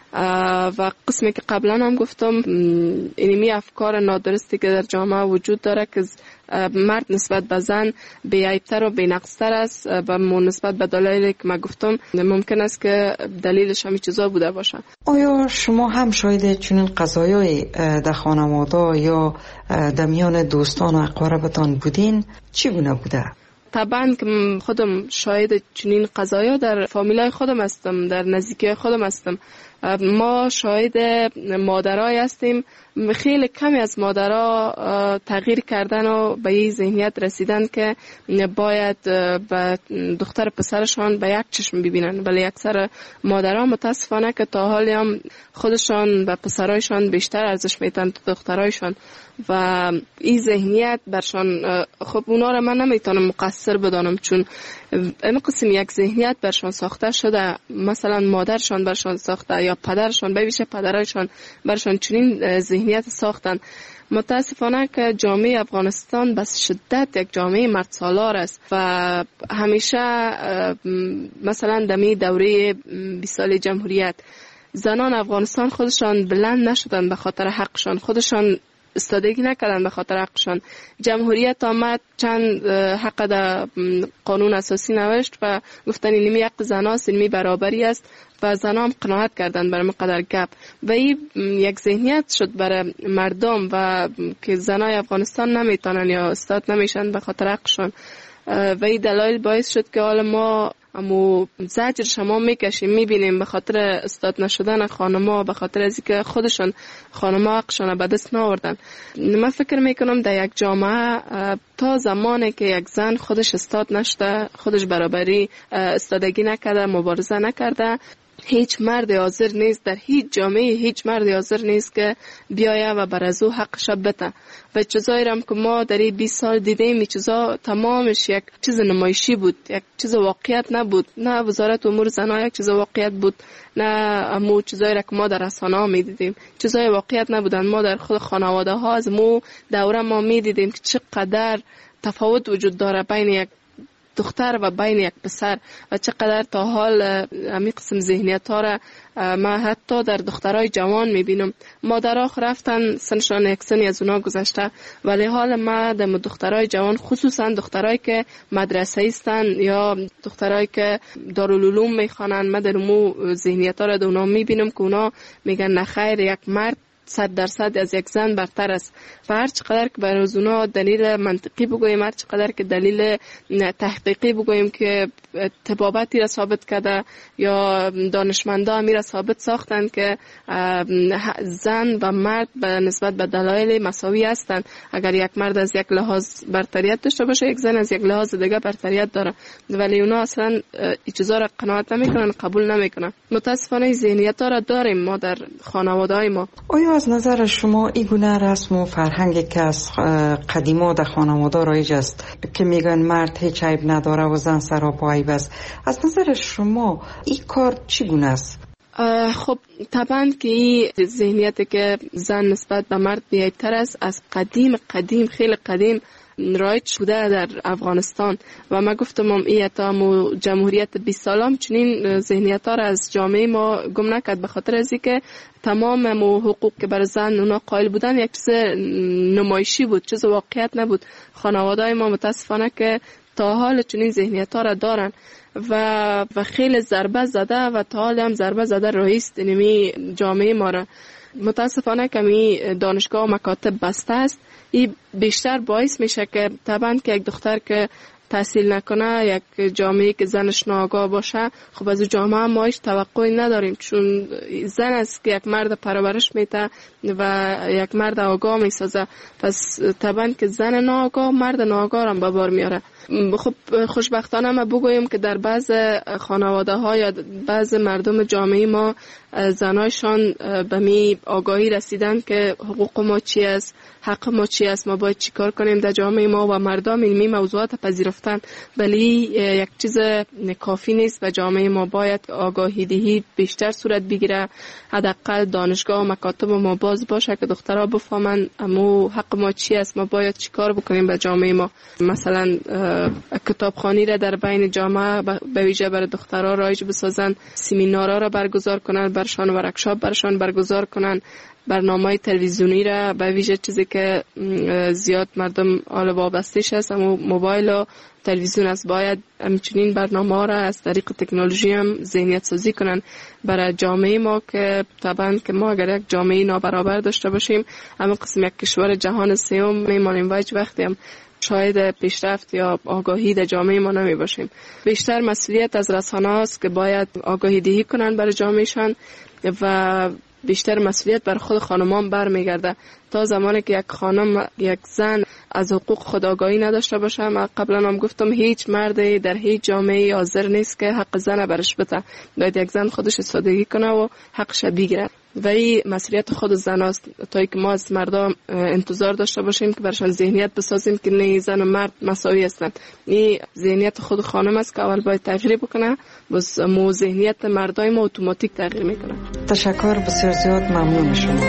Speaker 12: و قسمی که قبلا هم گفتم اینمی افکار نادرستی که در جامعه وجود داره که مرد نسبت به زن بی‌عیب‌تر و بی‌نقص‌تر است و نسبت به دلایلی که من گفتم ممکن است که دلیلش همین چیزا بوده باشه.
Speaker 3: آیا شما هم شاید چنین قضایای در خانواده یا در میان دوستان و اقاربتان بودین؟ چگونه بوده؟
Speaker 12: طبعا که خودم شاید چنین قضایا در فامیلای خودم هستم، در نزدیکی خودم هستم. ما شاهد مادرای هستیم، خیلی کمی از مادرها تغییر کردن و به این ذهنیت رسیدن که باید به دختر پسرشان به یک چشم ببینن، ولی اکثر مادرها متاسفانه که تا حالی هم خودشان به پسرایشان بیشتر ارزش میدن تا دخترایشان و این ذهنیت برشان، خب اونا را من نمیتونم مقصر بدانم چون این قسم یک ذهنیت برشان ساخته شده، مثلا مادرشان برشان ساخته یا پدرشان، به ویژه پدرایشان برشان چنین ذهنیت ساختن. متاسفانه که جامعه افغانستان به شدت یک جامعه مرد سالار است و همیشه مثلا دمی دوره بیست سال جمهوریت زنان افغانستان خودشان بلند نشدن به خاطر حقشان، خودشان استادگی نکردن به خاطر حقشان. جمهوریت آمد چند حق در قانون اساسی نوشت و گفتن اینمی حق زناست، اینمی برابری است و زنا هم قناعت کردن برای مقدر گپ و این یک ذهنیت شد برای مردم و که زنای افغانستان نمیتونن یا استاد نمیشن به خاطر حقشان و این دلایل باعث شد که حالا ما امو زجر شما میکشیم میبینیم به خاطر استاد نشدن خانما، به خاطر از اینکه خودشون خانما حقشون به دست نآوردن. من فکر میکنم در یک جامعه تا زمانی که یک زن خودش استاد نشده، خودش برابری استادگی نکرده، مبارزه نکرده، هیچ مرد حاضر نیست، در هیچ جامعه هیچ مرد حاضر نیست که بیایه و بر از او حقش بده. و چیزایی هم که ما در این بیست سال دیدیم، این چیزا تمامش یک چیز نمایشی بود، یک چیز واقعیت نبود. نه وزارت امور زنان یک چیز واقعیت بود، نه امو چیزایی را که ما در رسانه ها می دیدیم چیزای واقعیت نبودن. ما در خود خانواده ها از مو دوره ما می دیدیم که چقدر تفاوت وجود داره بین یک دختر و بین یک پسر و چقدر تا حال همین قسم ذهنیت ها را ما حتی در دخترای جوان میبینم. مادرها رفتن سنشان یک سنی از اونا گذشته، ولی حال ما در دخترای جوان، خصوصا دخترایی که مدرسه ایستن یا دخترایی که دارالعلوم میخوانن، ما در مو ذهنیت ها را در اونا میبینم که اونا میگن نخیر، یک مرد صد درصد از یک زن برتر است. و هر چقدر که برای اونا دلیل منطقی بگوییم، هر چقدر که دلیل تحقیقی بگوییم که طبابتی را ثابت کرده یا دانشمندا همی را ثابت ساختن که زن و مرد به نسبت به دلایل مساوی هستند. اگر یک مرد از یک لحاظ برتریت داشته باشه، یک زن از یک لحاظ دیگه برتریت داره، ولی اونا اصلا این چیزا را قناعت نمیکنن، قبول نمیکنن. متاسفانه ذهنیت ها را داریم ما در خانواده های ما.
Speaker 3: آیا از نظر شما این گونه رسم و فرهنگی که از قدیما در خانواده رایج است که میگن مرد هیچ عیب نداره و زن سراپا عیب است، از نظر شما این کار چگونه است؟
Speaker 12: خب طبعا که این ذهنیتی که زن نسبت به مرد بی‌عیب‌تر است از قدیم قدیم خیلی قدیم رایج شده در افغانستان و ما گفتم هم این تا جمهوریت بیست سالم چنین ذهنیت ها را از جامعه ما گم نکرد، به خاطر از اینکه تمام حقوق که بر زن اونا قائل بودن یک چیز نمایشی بود، چیز واقعیت نبود. خانواده های ما متاسفانه که تا حال چنین ذهنیت ها را دارن و و خیلی ضربه زده و تا حال هم ضربه زده رئیس نمی جامعه ما را. متاسفانه کمی دانشگاه و مکاتب بسته است. این بیشتر باعث میشه که طبعا که یک دختر که تحصیل نکنه، یک جامعه که زنش ناآگاه باشه، خب از جامعه ما هیچ توقعی نداریم، چون زن است که یک مرد پرورش میده و یک مرد آگاه میسازه. پس طبعا که زن ناآگاه مرد ناآگاه هم به بار میاره. خب خوشبختانه ما بگوییم که در بعض خانواده ها یا بعض مردم جامعه ما زنایشان به می آگاهی رسیدن که حقوق ما چی است، حق ما چی است، ما باید چی کار کنیم در جامعه ما و مردم این موضوعات پذیرفتن. ولی یک چیز کافی نیست و جامعه ما باید آگاهی دهی بیشتر صورت بگیره. حداقل دانشگاه و مکاتب ما باز باشه که دخترها بفهمن امو حق ما چی است، ما باید چی کار بکنیم به جامعه ما. مثلا کتابخوانی را در بین جامعه به ویژه برای دخترها رایج بسازن، سمینارها را برگزار کنن، برشان ورکشاپ برشان برگزار کنن، برنامه تلویزیونی را به ویژه چیزی که زیاد مردم حال وابسته‌اش است، اما موبایل و تلویزیون است، باید همچنین برنامه را از طریق تکنولوژی هم ذهنیت سازی کنن برای جامعه ما که طبعا که ما اگر یک جامعه نابرابر داشته باشیم، اما قسم یک کشور جهان سوم میمانیم و هیچ وقتی هم شاید پیشرفت یا آگاهی در جامعه ما نمی باشیم. بیشتر مسئولیت از رسانه است که باید آگاهی دهی کنن برای جامعهشان و بیشتر مسئولیت بر خود خانمان برمیگرده. تا زمانی که یک خانم، یک زن از حقوق خود آگاهی نداشته باشه، من قبلا هم گفتم هیچ مردی در هیچ جامعه حاضر نیست که حق زن برش بده. باید یک زن خودش استفاده کنه و حقش بگیره و این مسئولیت خود زن است. تا که ما از مردم انتظار داشته باشیم که برشان ذهنیت بسازیم که نه زن و مرد مساوی هستند. این ذهنیت خود خانم است که اول باید تغییر بکنه، بس مو ذهنیت مردای ما اتوماتیک تغییر میکنه.
Speaker 3: تشکر بسیار زیاد، ممنون شما.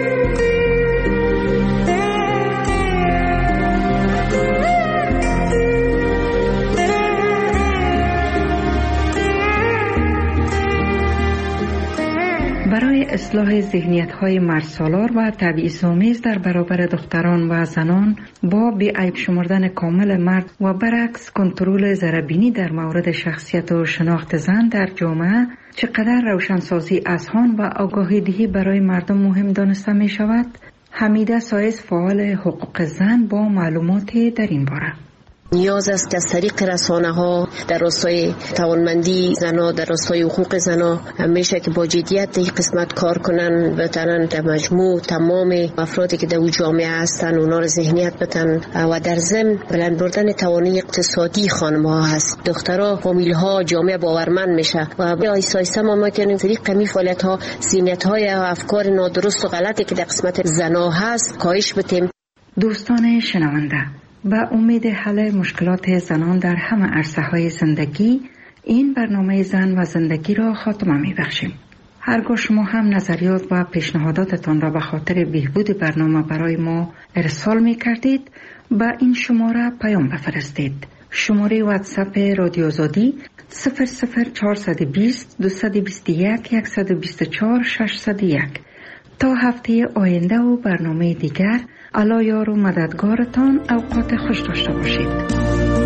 Speaker 13: برای اصلاح ذهنیت‌های مردسالار و تبعیض‌آمیز در برابر دختران و زنان با بی‌عیب شمردن کامل مرد و برعکس کنترل ضرربینی در مورد شخصیت و شناخت زن در جامعه، چقدر روشنسازی اذهان و آگاهی دهی برای مردم مهم دانسته می شود؟ حمیده سایز، فعال حقوق زن، با معلومات در این باره.
Speaker 5: نیاز است که از طریق رسانه ها در راستای توانمندی زنها، در راستای حقوق زنها همیشه که با جدیت این قسمت کار کنن، بتونن در مجموع تمام افرادی که در جامعه هستن اونا رو ذهنیت بدن و در ضمن بلند بردن توانایی اقتصادی خانم ها هست. دخترها، فامیل ها، جامعه باورمند میشه و آیسته آیسته ما میتونیم طریق می فعالیت ها ذهنیت های افکار نادرست و غلطی که در قسمت زنها هست کاهش بدیم.
Speaker 13: دوستان شنونده، با امید حل مشکلات زنان در همه عرصه‌های زندگی، این برنامه زن و زندگی را خاتمه می‌بخشیم. هرگاه شما هم نظریات و پیشنهاداتتان را به خاطر بهبود برنامه برای ما ارسال می‌کردید، با این شماره پیام بفرستید. شماره واتساپ رادیو آزادی صفر صفر چهارصد و بیست دویست و بیست و یک صد و بیست و چهار ششصد و یک. تا هفته آینده و برنامه دیگر، الله یار و مددگارتان. اوقات خوش داشته باشید.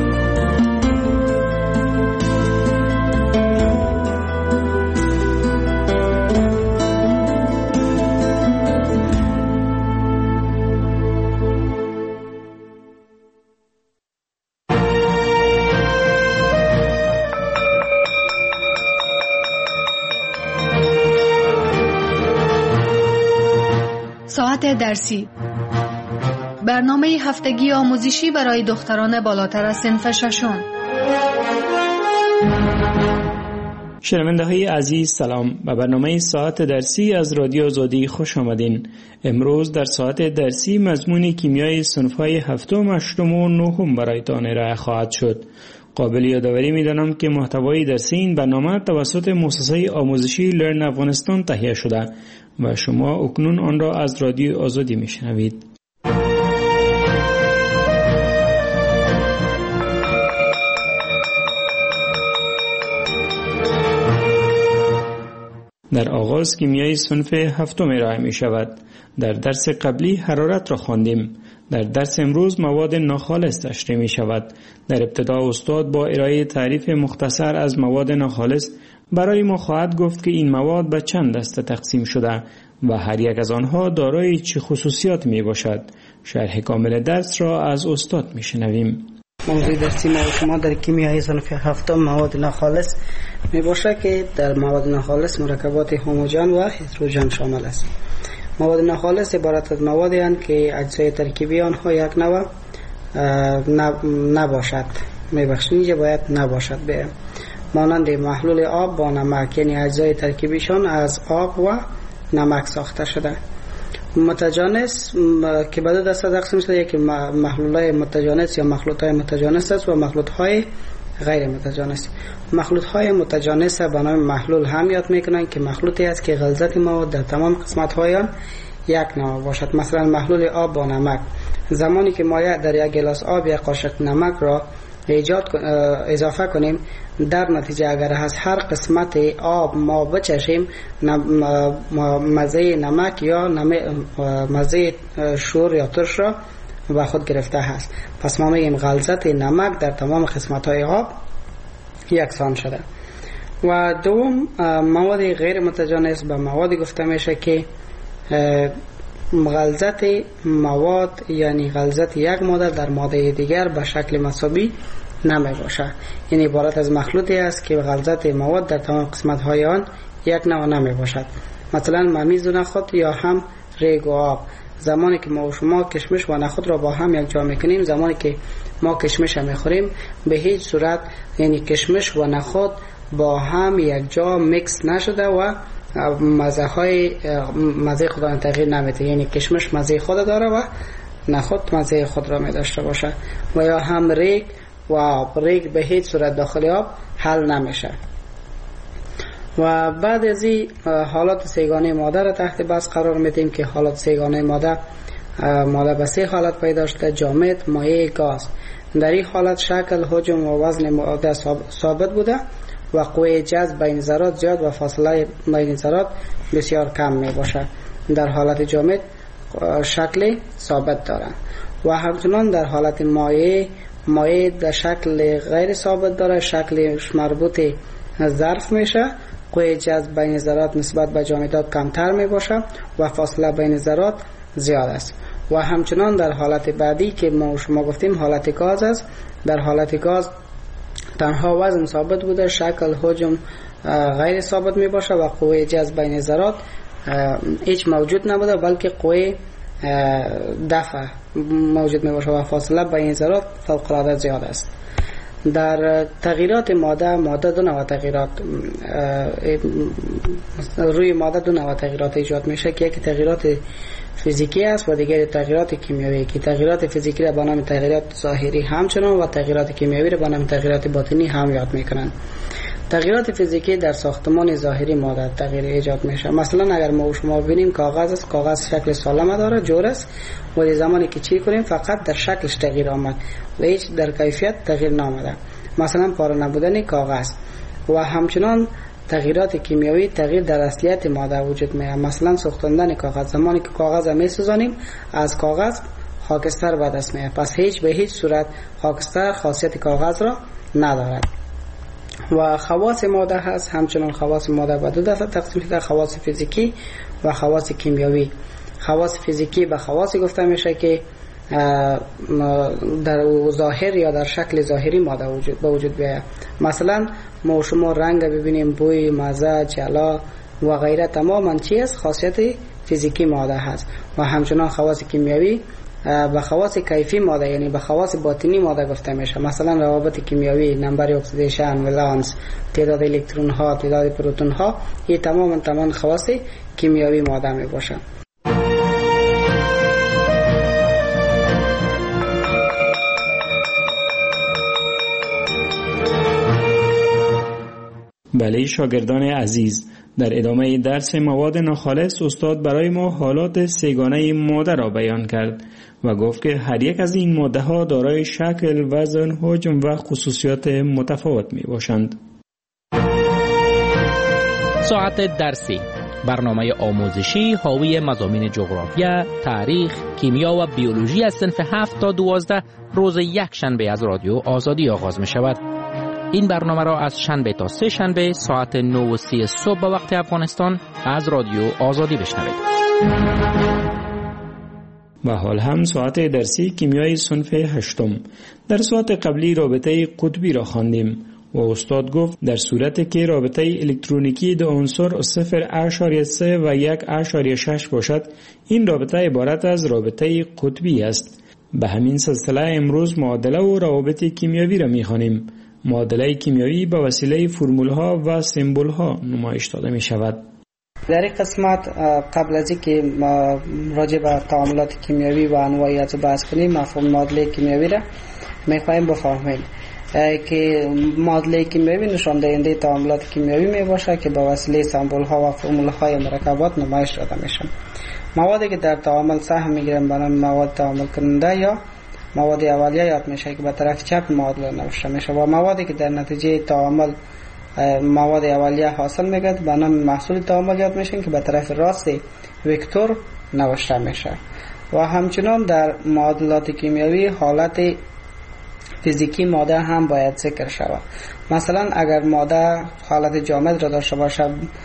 Speaker 6: ساعت درسی، برنامه هفتگی آموزشی برای دختران بالاتر از صنف ششم.
Speaker 23: شنونده های عزیز سلام، به برنامه ساعت درسی از رادیو آزادی خوش آمدین. امروز در ساعت درسی مضمون کیمیای صنف های هفتم، هشتم و نهم برایتان ارائه خواهد شد. قابل یادآوری می‌دانم که محتوای درسی این برنامه توسط مؤسسه آموزشی لرن افغانستان تهیه شده و شما اکنون آن را از رادیو آزادی میشنوید. در آغاز کیمیای صنف هفتم ارائه می شود. در درس قبلی حرارت را خواندیم. در درس امروز مواد ناخالص تشریح می شود. در ابتدا استاد با ارائه تعریف مختصر از مواد ناخالص برای ما خواهد گفت که این مواد به چند دسته تقسیم شده و هر یک از آنها دارای چه خصوصیات می باشد. شرح کامل درس را از استاد می شنویم.
Speaker 24: موضوع درسی ما شما در کیمیای صنف هفتم مواد ناخالص می باشد که در مواد ناخالص مرکبات هوموژن و هتروژن شامل است. مواد ناخالص عبارت از موادی هستند که اجزای ترکیبی آنها یک نوع نباشد. میبخشید اینجا باید نباشد به مانند محلول آب با نمک، یعنی اجزای ترکیبیشان از آب و نمک ساخته شده. متجانس که به دو دسته تقسیم شده، یکی محلول‌های متجانس یا مخلوط‌های متجانس است و مخلوط‌های غیر متجانس. مخلوط‌های متجانس به نام محلول هم یاد میکنن که مخلوطی است که غلظت مواد در تمام قسمت‌های آن یک نوع باشد. مثلا محلول آب با نمک، زمانی که ما در یک گلاس آب یک قاشق نمک را ایجاد اضافه کنیم، در نتیجه اگر از هر قسمت آب ما بچشیم مزه نمک یا مزه شور یا ترش را به خود گرفته است. پس ما میگیم غلظت نمک در تمام قسمت های آب یکسان شده. و دوم مواد غیر متجانس به مواد گفته میشه که غلظت مواد، یعنی غلظت یک ماده در ماده دیگر به شکل مساوی نمی باشه. این عبارت از مخلوطی است که غلظت مواد در تمام قسمت های آن یک نوع نمی باشد. مثلا ممیز و نخود یا هم ریگ و آب، زمانی که ما و شما کشمش و نخود را با هم یک جا میکنیم، زمانی که ما کشمش را میخوریم به هیچ صورت، یعنی کشمش و نخود با هم یک جا میکس نشده و مزه های مزه خود را تغییر نمیده، یعنی کشمش مزه خود داره و نخود مزه خود را می داشته باشه. و یا هم ریگ و آب، ریگ به هیچ صورت داخل آب حل نمیشه. و بعد از این حالات سیگانه ماده را تحت بحث قرار میدیم که حالات سیگانه ماده ماده به سه حالت پیدا شده: جامد، مایع، گاز. در این حالت شکل، حجم و وزن ماده ثابت بوده و قوه جذب بین ذرات زیاد و فاصله بین ذرات بسیار کم می باشه. در حالت جامد شکل ثابت داره و همچنان در حالت مایع مایع در شکل غیر ثابت داره، شکلش مربوط ظرف میشه، قوه جذب بین ذرات نسبت به جامدات کمتر می باشه و فاصله بین ذرات زیاد است. و همچنان در حالت بعدی که ما شما گفتیم حالت گاز است، در حالت گاز تنها وزن ثابت بوده، شکل حجم غیر ثابت می باشه و قوه جذب بین ذرات هیچ موجود نبوده، بلکه قوه دفع موجود می باشه و فاصله بین ذرات فوق العاده زیاد است. در تغییرات ماده ماده دو نوع تغییرات روی ماده دو نوع تغییرات ایجاد میشه که یکی تغییرات فیزیکی است و دیگر تغییرات کیمیایی که تغییرات فیزیکی را به نام تغییرات ظاهری همچنان و تغییرات کیمیایی را به نام تغییرات باطنی هم یاد میکنن. تغییرات فیزیکی در ساختمان ظاهری ماده تغییر ایجاد میشه. مثلا اگر ما شما ببینیم کاغذ است، کاغذ شکل سالم داره، جور است، ولی زمانی که چی کنیم فقط در شکلش تغییر آمد و هیچ در کیفیت تغییر نامده. مثلا پاره نبودن کاغذ. و همچنان تغییرات کیمیایی تغییر در اصلیت ماده وجود میاد. مثلا سوختاندن کاغذ، زمانی که کاغذ را میسوزانیم از کاغذ خاکستر به دست میاد، پس هیچ به هیچ صورت خاکستر خاصیت کاغذ را ندارد. و خواص ماده هست، همچنان خواص ماده به دو دسته تقسیم شده، خواص فیزیکی و خواص کیمیایی. خواص فیزیکی به خواصی گفته میشه که در ظاهر یا در شکل ظاهری ماده وجود به وجود بیاید. مثلا ما شما رنگ ببینیم، بوی، مزه، جلا و غیره تماما چی است؟ خاصیت فیزیکی ماده هست. و همچنان خواص کیمیایی به خواص کیفی ماده یعنی به خواص باطنی ماده گفته میشه. مثلا روابط کیمیایی، نمبر اکسیدیشن، ولانس، تعداد الکترون ها، تعداد پروتون ها، این تماما تمام خواص کیمیایی ماده می باشه.
Speaker 23: بله شاگردان عزیز، در ادامه درس مواد ناخالص استاد برای ما حالات سه‌گانه ماده را بیان کرد و گفت که هر یک از این ماده ها دارای شکل، وزن، حجم و خصوصیات متفاوت می باشند.
Speaker 2: ساعت درسی، برنامه آموزشی حاوی مضامین جغرافیا، تاریخ، کیمیا و بیولوژی از صنف هفت تا دوازده روز یک شنبه از رادیو آزادی آغاز می شود. این برنامه را از شنبه تا سه شنبه ساعت نه و سی صبح به وقت افغانستان از رادیو آزادی بشنوید.
Speaker 23: و حال هم ساعت درسی کیمیای صنف هشتم. در ساعت قبلی رابطه قطبی را خواندیم و استاد گفت در صورتی که رابطه الکترونیکی دو عنصر صفر اشاریه سه و یک اشاریه شش باشد، این رابطه عبارت از رابطه قطبی است. به همین سلسله امروز معادله و روابط کیمیایی را می‌خوانیم. معادله کیمیایی به وسیله فرمول‌ها و سمبول‌ها نمایش داده می‌شود.
Speaker 24: در این قسمت قبل از اینکه راجع به تعاملات کیمیایی و انواعی از بحث کنیم، مفهوم معادله کیمیایی را می‌خوایم بفهمیم که معادله کیمیایی نشان دهنده تعاملات کیمیایی میباشه که به وسیله سمبول‌ها و فرمول‌های مرکبات نمایش داده میشن. موادی که در تعامل سهم میگیرن به نام مواد تعامل کننده یا مواد اولیه یاد میشه که به طرف چپ معادله نوشته میشه و موادی که در نتیجه تعامل مواد اولیه حاصل میگه به نام محصول تعامل یاد میشن که به طرف راست وکتور نوشته میشه. و همچنان در معادلات کیمیایی حالت فیزیکی ماده هم باید ذکر شود. مثلا اگر ماده حالت جامد را داشته باشه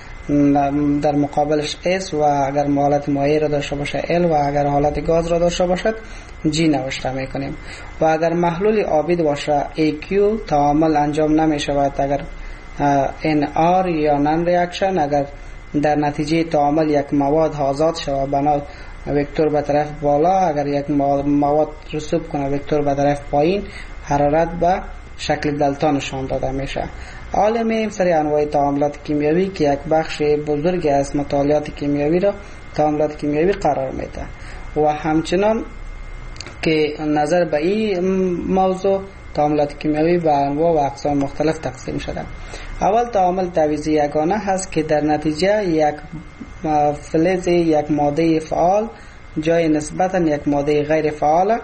Speaker 24: در مقابلش S و اگر حالت مایع را داشته باشه L و اگر حالت گاز را داشته باشد G نوشته میکنیم. و اگر محلول آبی باشه ای کیو تعامل انجام نمی شود. اگر ان آر یا نان ریاکشن، اگر در نتیجه تعامل یک مواد آزاد شود بنا وکتور به طرف بالا، اگر یک مواد رسوب کنه وکتور به طرف پایین، حرارت به شکل دلتا نشان داده میشه. عالم سری انواع تعاملات کیمیایی که یک بخش بزرگی از مطالعات کیمیایی را تعاملات کیمیایی قرار میده. و همچنان که نظر به این موضوع تعاملات کیمیایی به انواع و اقسام مختلف تقسیم شده. اول تعامل تعویضی یگانه هست که در نتیجه یک فلز یک ماده فعال جای نسبتا یک ماده غیر فعال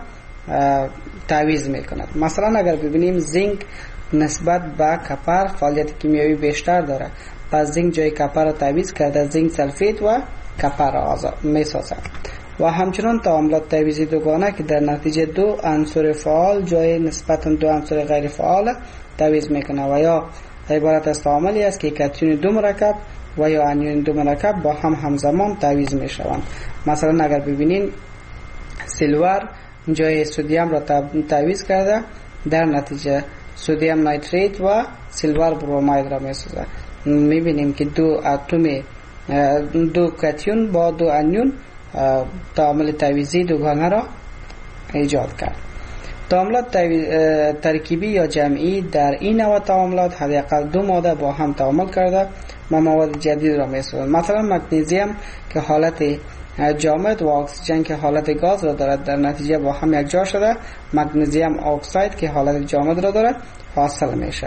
Speaker 24: تعویض میکند. مثلا اگر ببینیم زینک نسبت به کپر فعالیت کیمیایی بیشتر داره، پس زینک جای کپر را تعویض کرده زینک سلفید و کپر را آزاد میسازد. و همچنان تعاملات تعویضی دوگانه که در نتیجه دو عنصر فعال جای نسبتا دو عنصر غیر فعال تعویض میکنه و یا عبارت از تعاملی است که کاتیون دو مرکب و یا انیون دو مرکب با هم همزمان تعویض میشوند. مثلا اگر ببینین سیلور جای سودیم را تعویض کرده، در نتیجه سودیم نایتریت و سیلور بروماید را می سازد. می بینیم که دو اتم دو کاتیون با دو انیون تعامل تعویضی دوگانه را ایجاد کرد. تعاملات ترکیبی یا جمعی در این نوع تعاملات حداقل دو ماده با هم تعامل کرده و مواد جدید را می‌سازند. مثلا مگنیزیم که حالت جامد و اکسیژن که حالت گاز را دارد در نتیجه با هم یکجا شده مگنیزیم اکساید که حالت جامد را دارد حاصل میشه.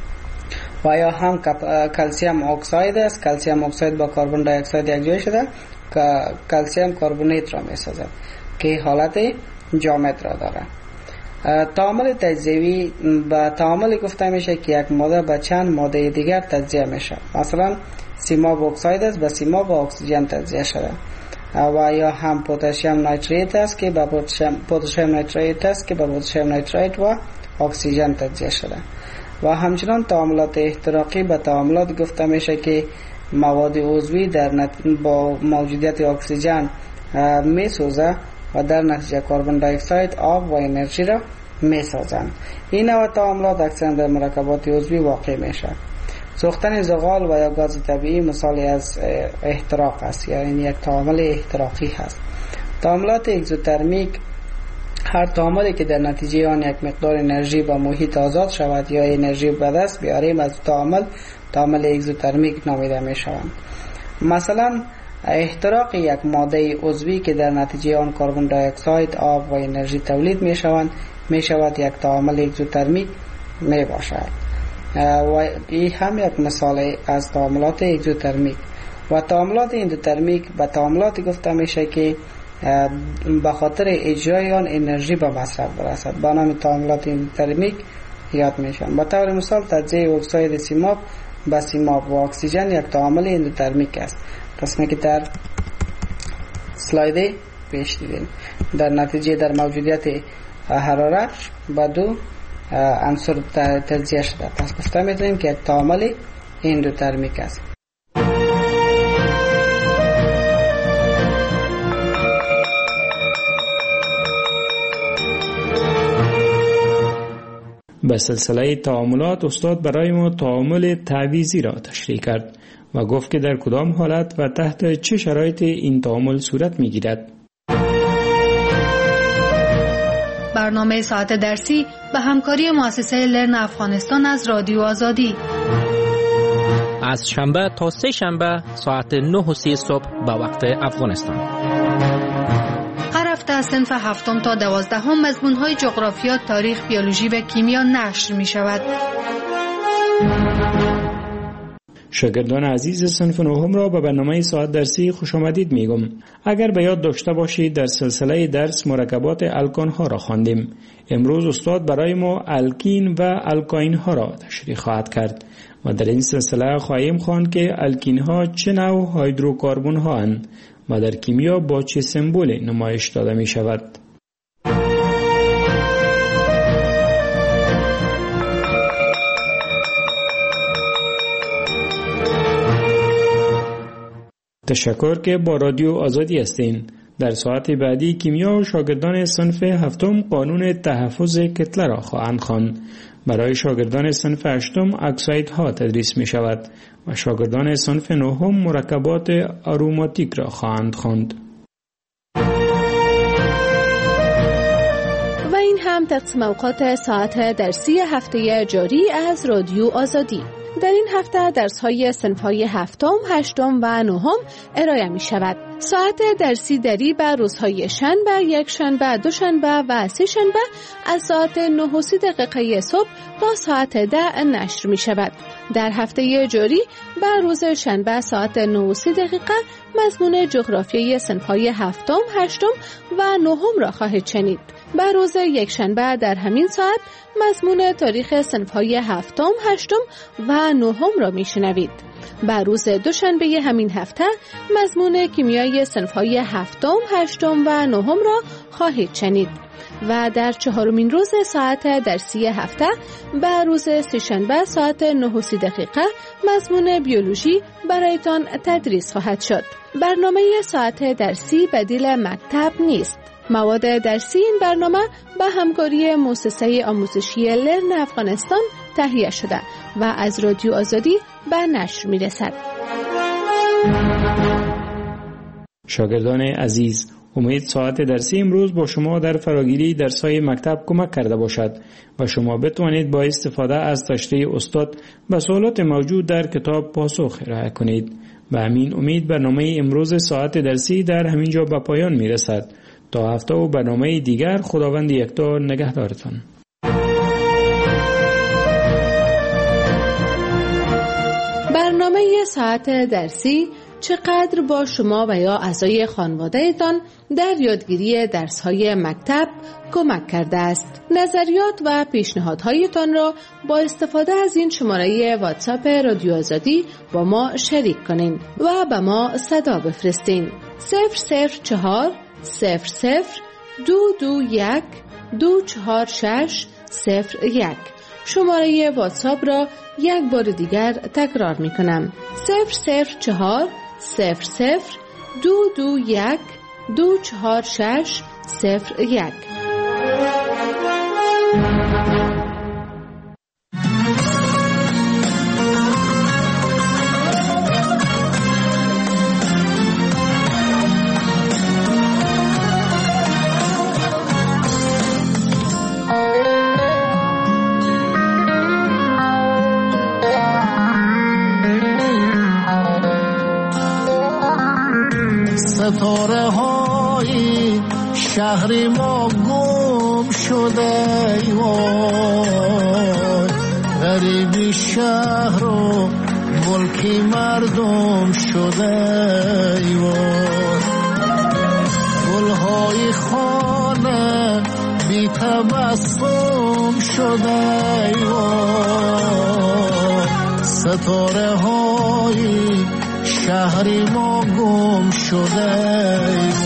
Speaker 24: و یا هم کلسیم اکساید است، کلسیم اکساید با کربن دی اکساید یکجا شده که کلسیم کربونیت را می‌سازد که حالت جامد را دارد. تعامل تجزیوی به تعامل گفته میشه که یک ماده به چند ماده دیگر تجزیه میشه. مثلا سیماب اکساید است به سیماب و اکسیژن تجزیه شده و یا هم پتاسیم نایتریت است که به پتاسیم نایتریت است که به پتاسیم نایتریت و اکسیژن تجزیه شده. و همچنان تعاملات احتراقی به تعاملات گفته میشه که مواد عضوی در نت... با موجودیت اکسیژن میسوزه و در نتیجه کربن دی اکساید، آب و انرژی را می سازند. این نوع تعاملات اکثر در مرکبات عضوی واقع میشه. سوختن زغال و یا گاز طبیعی مثالی از احتراق است، یعنی یک تعامل احتراقی هست. تعاملات اگزوترمیک هر تعاملی که در نتیجه آن یک مقدار انرژی به محیط آزاد شود یا انرژی به دست بیاریم از تعامل تعامل اگزوترمیک نامیده می شوند. مثلا احتراق یک ماده عضوی که در نتیجه آن کربن دی اکساید، آب و انرژی تولید می شوند می شود یک تعامل اگزوترمیک می باشد. و این هم یک مثال از تعاملات اگزوترمیک. و تعاملات اندوترمیک به تعاملاتی گفته میشه که به خاطر اجرای آن انرژی به مصرف برسد، به نام تعاملات اندوترمیک یاد میشن. به طور مثال تجزیه اکساید سیماب به سیماب و اکسیژن یک تعامل اندوترمیک است، قسمی که در سلاید پیش دیدیم. در نتیجه در موجودیت حرارت با دو عنصر تجزیه شده، پس گفته میتونیم که یک تعامل اندوترمیک است.
Speaker 23: به سلسله تعاملات استاد برای ما تعامل تعویضی را تشریح کرد و گفت که در کدام حالت و تحت چه شرایط این تعامل صورت می‌گیرد.
Speaker 6: برنامه ساعت درسی به همکاری مؤسسه لرن افغانستان از رادیو آزادی
Speaker 2: از شنبه تا سه شنبه ساعت نه و سی صبح به وقت افغانستان.
Speaker 6: هر هفته از صنف هفتم تا دوازدهم مضمون‌های جغرافیا، تاریخ، بیولوژی و کیمیا نشر می‌شود.
Speaker 23: شاگردان عزیز صنف نهم را به برنامه ساعت درسی خوش آمدید میگم. اگر به یاد داشته باشید در سلسله درس مرکبات الکان ها را خواندیم. امروز استاد برای ما الکین و الکاین ها را تشریح خواهد کرد و در این سلسله خواهیم خواند که الکین ها چه نوع هیدروکاربن ها اند و در کیمیا با چه سمبولی نمایش داده می شود. تشکر که با رادیو آزادی هستین. در ساعت بعدی کیمیا و شاگردان صنف هفتم قانون تحفظ کتله را خواهند خواند. برای شاگردان صنف هشتم اکسایدها تدریس می شود و شاگردان صنف نهم مرکبات آروماتیک را خواهند خواند.
Speaker 1: و این هم تقسیم اوقات ساعت درسی هفته جاری از رادیو آزادی. در این هفته درس‌های صنف‌های هفتم، هشتم و نهم ارائه می‌شود. ساعت درسی دری بر روزهای شنبه، یک شنبه، دو شنبه و سه شنبه از ساعت نه و سی دقیقه صبح تا ساعت ده نشر می‌شود. در هفته جاری بر روز شنبه ساعت نه و سی دقیقه مضمون جغرافیای صنف‌های هفتم، هشتم و نهم را خواهید شنید. بر روز یک شنبه در همین ساعت مضمون تاریخ صنف‌های هفتم، هشتم و نهم را میشنوید. بر روز دوشنبه همین هفته مضمون کیمیای صنف‌های هفتم، هشتم و نهم را خواهید شنید. و در چهارمین روز ساعت درسی هفته بر روز سه‌شنبه ساعت نه و سی دقیقه مضمون بیولوژی برایتان تدریس خواهد شد. برنامه ساعت درسی بدیل مکتب نیست. مواد درسی این برنامه به همکاری مؤسسه آموزشی لرن افغانستان تهیه شده و از رادیو آزادی به نشر می رسد.
Speaker 23: شاگردان عزیز، امید ساعت درسی امروز با شما در فراگیری درس‌های مکتب کمک کرده باشد و شما بتوانید با استفاده از تشریح استاد به سوالات موجود در کتاب پاسخ ارائه کنید. به همین امید برنامه امروز ساعت درسی در همین جا به پایان می رسد. تا هفته و برنامه دیگر، خداوند یکتا نگهدارتان.
Speaker 1: برنامه ساعت درسی چقدر با شما و یا اعضای خانواده‌تان در یادگیری درس‌های مکتب کمک کرده است؟ نظریات و پیشنهادهایتان را با استفاده از این شماره واتساپ رادیو آزادی با ما شریک کنین و به ما صدا بفرستین. صفر صفر چهار صفر صفر دو دو یک دو چهار شش صفر یک. شماره واتساپ را یک بار دیگر تکرار می کنم. صفر صفر چهار صفر صفر دو دو یک دو چهار شش صفر یک.
Speaker 7: ستاره های شهر ما گم شده وای، غریبی شهر و ملکی مردم شده وای، گلهای خانه بی تبسم شده وای، ستاره های شهری ما گم شده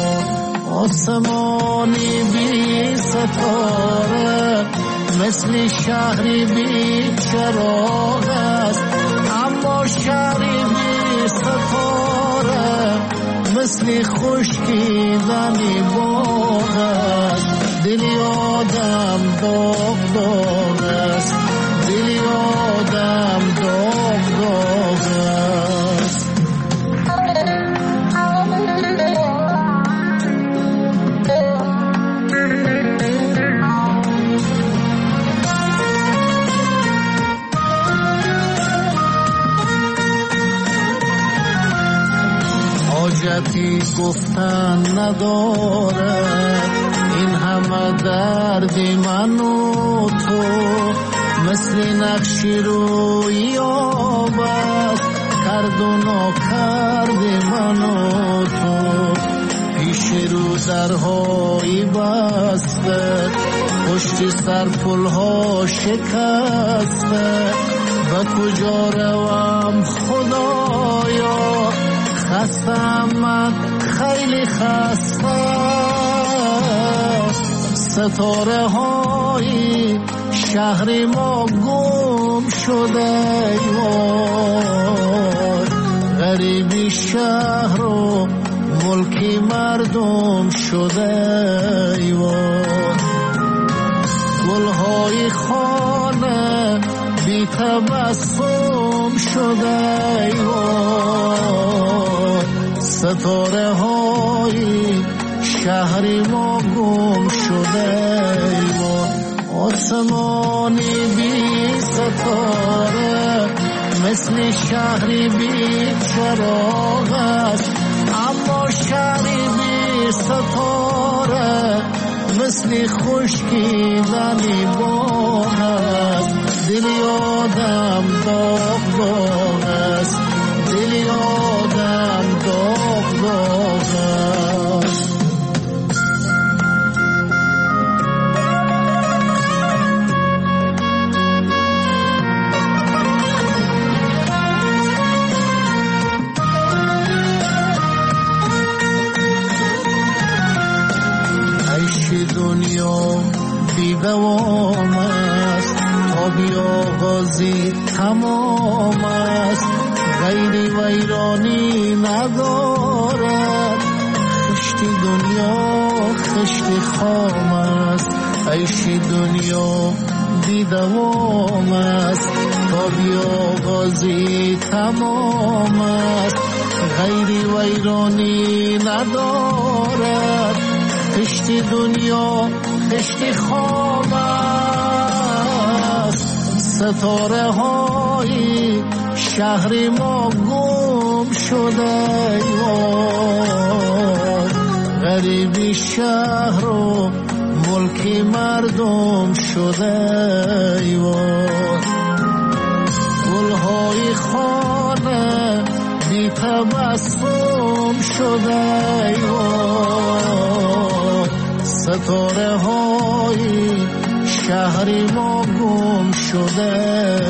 Speaker 7: آسمانی بی ستاره مثل شهری بی چراغ است، اما شهری بی ستاره مثل خشکیدنی باغ است. دلی آدم داغ داغ است، دلی آدم داغ داغ است. حاجتی گفتن ندارد این همه درد من و تو، مثل نقشی روی آب است کرد و ناکرد من و تو. پیش رو درهای بسته پشت سر پلها شکسته، به کجا روم خدایا خستم من خیلی خسته. ستاره های شهر ما گم شده وای، غریبی شهر و ملکی مردم شده وای، گلهای خانه بی تبسم شده وای، ستاره های شهری ما گم شده وای، آسمانی بی ستاره مثل شهری بی چراغ است، اما شهری بی ستاره مثل خشکیدنی باغ است. دلی آدم داغ داغ است، دلی آدم داغ داغ است. دنیا بی دوام است، تا بیاغازی تمام است، غیری ویرانی ندارد. خشتی دنیا خشت خام است، عیش دنیا بی دوام است، تا بیاغازی تمام است، غیری ویرانی ندارد، خشت دنیا خشت خام است. ستاره های شهر ما گم شده، غریبی شهر و ملک مردم شده، گلهای خانه بی تبسم شده، ستاره های شهر ما گم شده،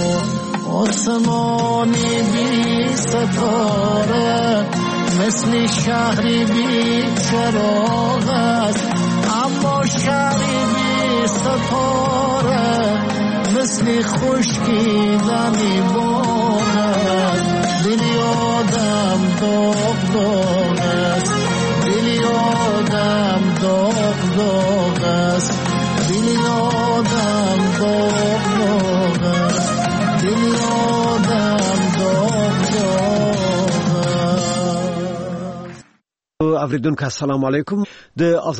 Speaker 7: آسمانی بی ستاره مثل شهری بی چراغ است، اما شهری بی ستاره مثل خشکیدنی باغ است. دلی آدم داغ داغ است، دلی آدم داغ داغ است، دلی آدم داغ داغ است، دلی آدم داغ داغ است.
Speaker 9: اوریدونکو السلام علیکم. د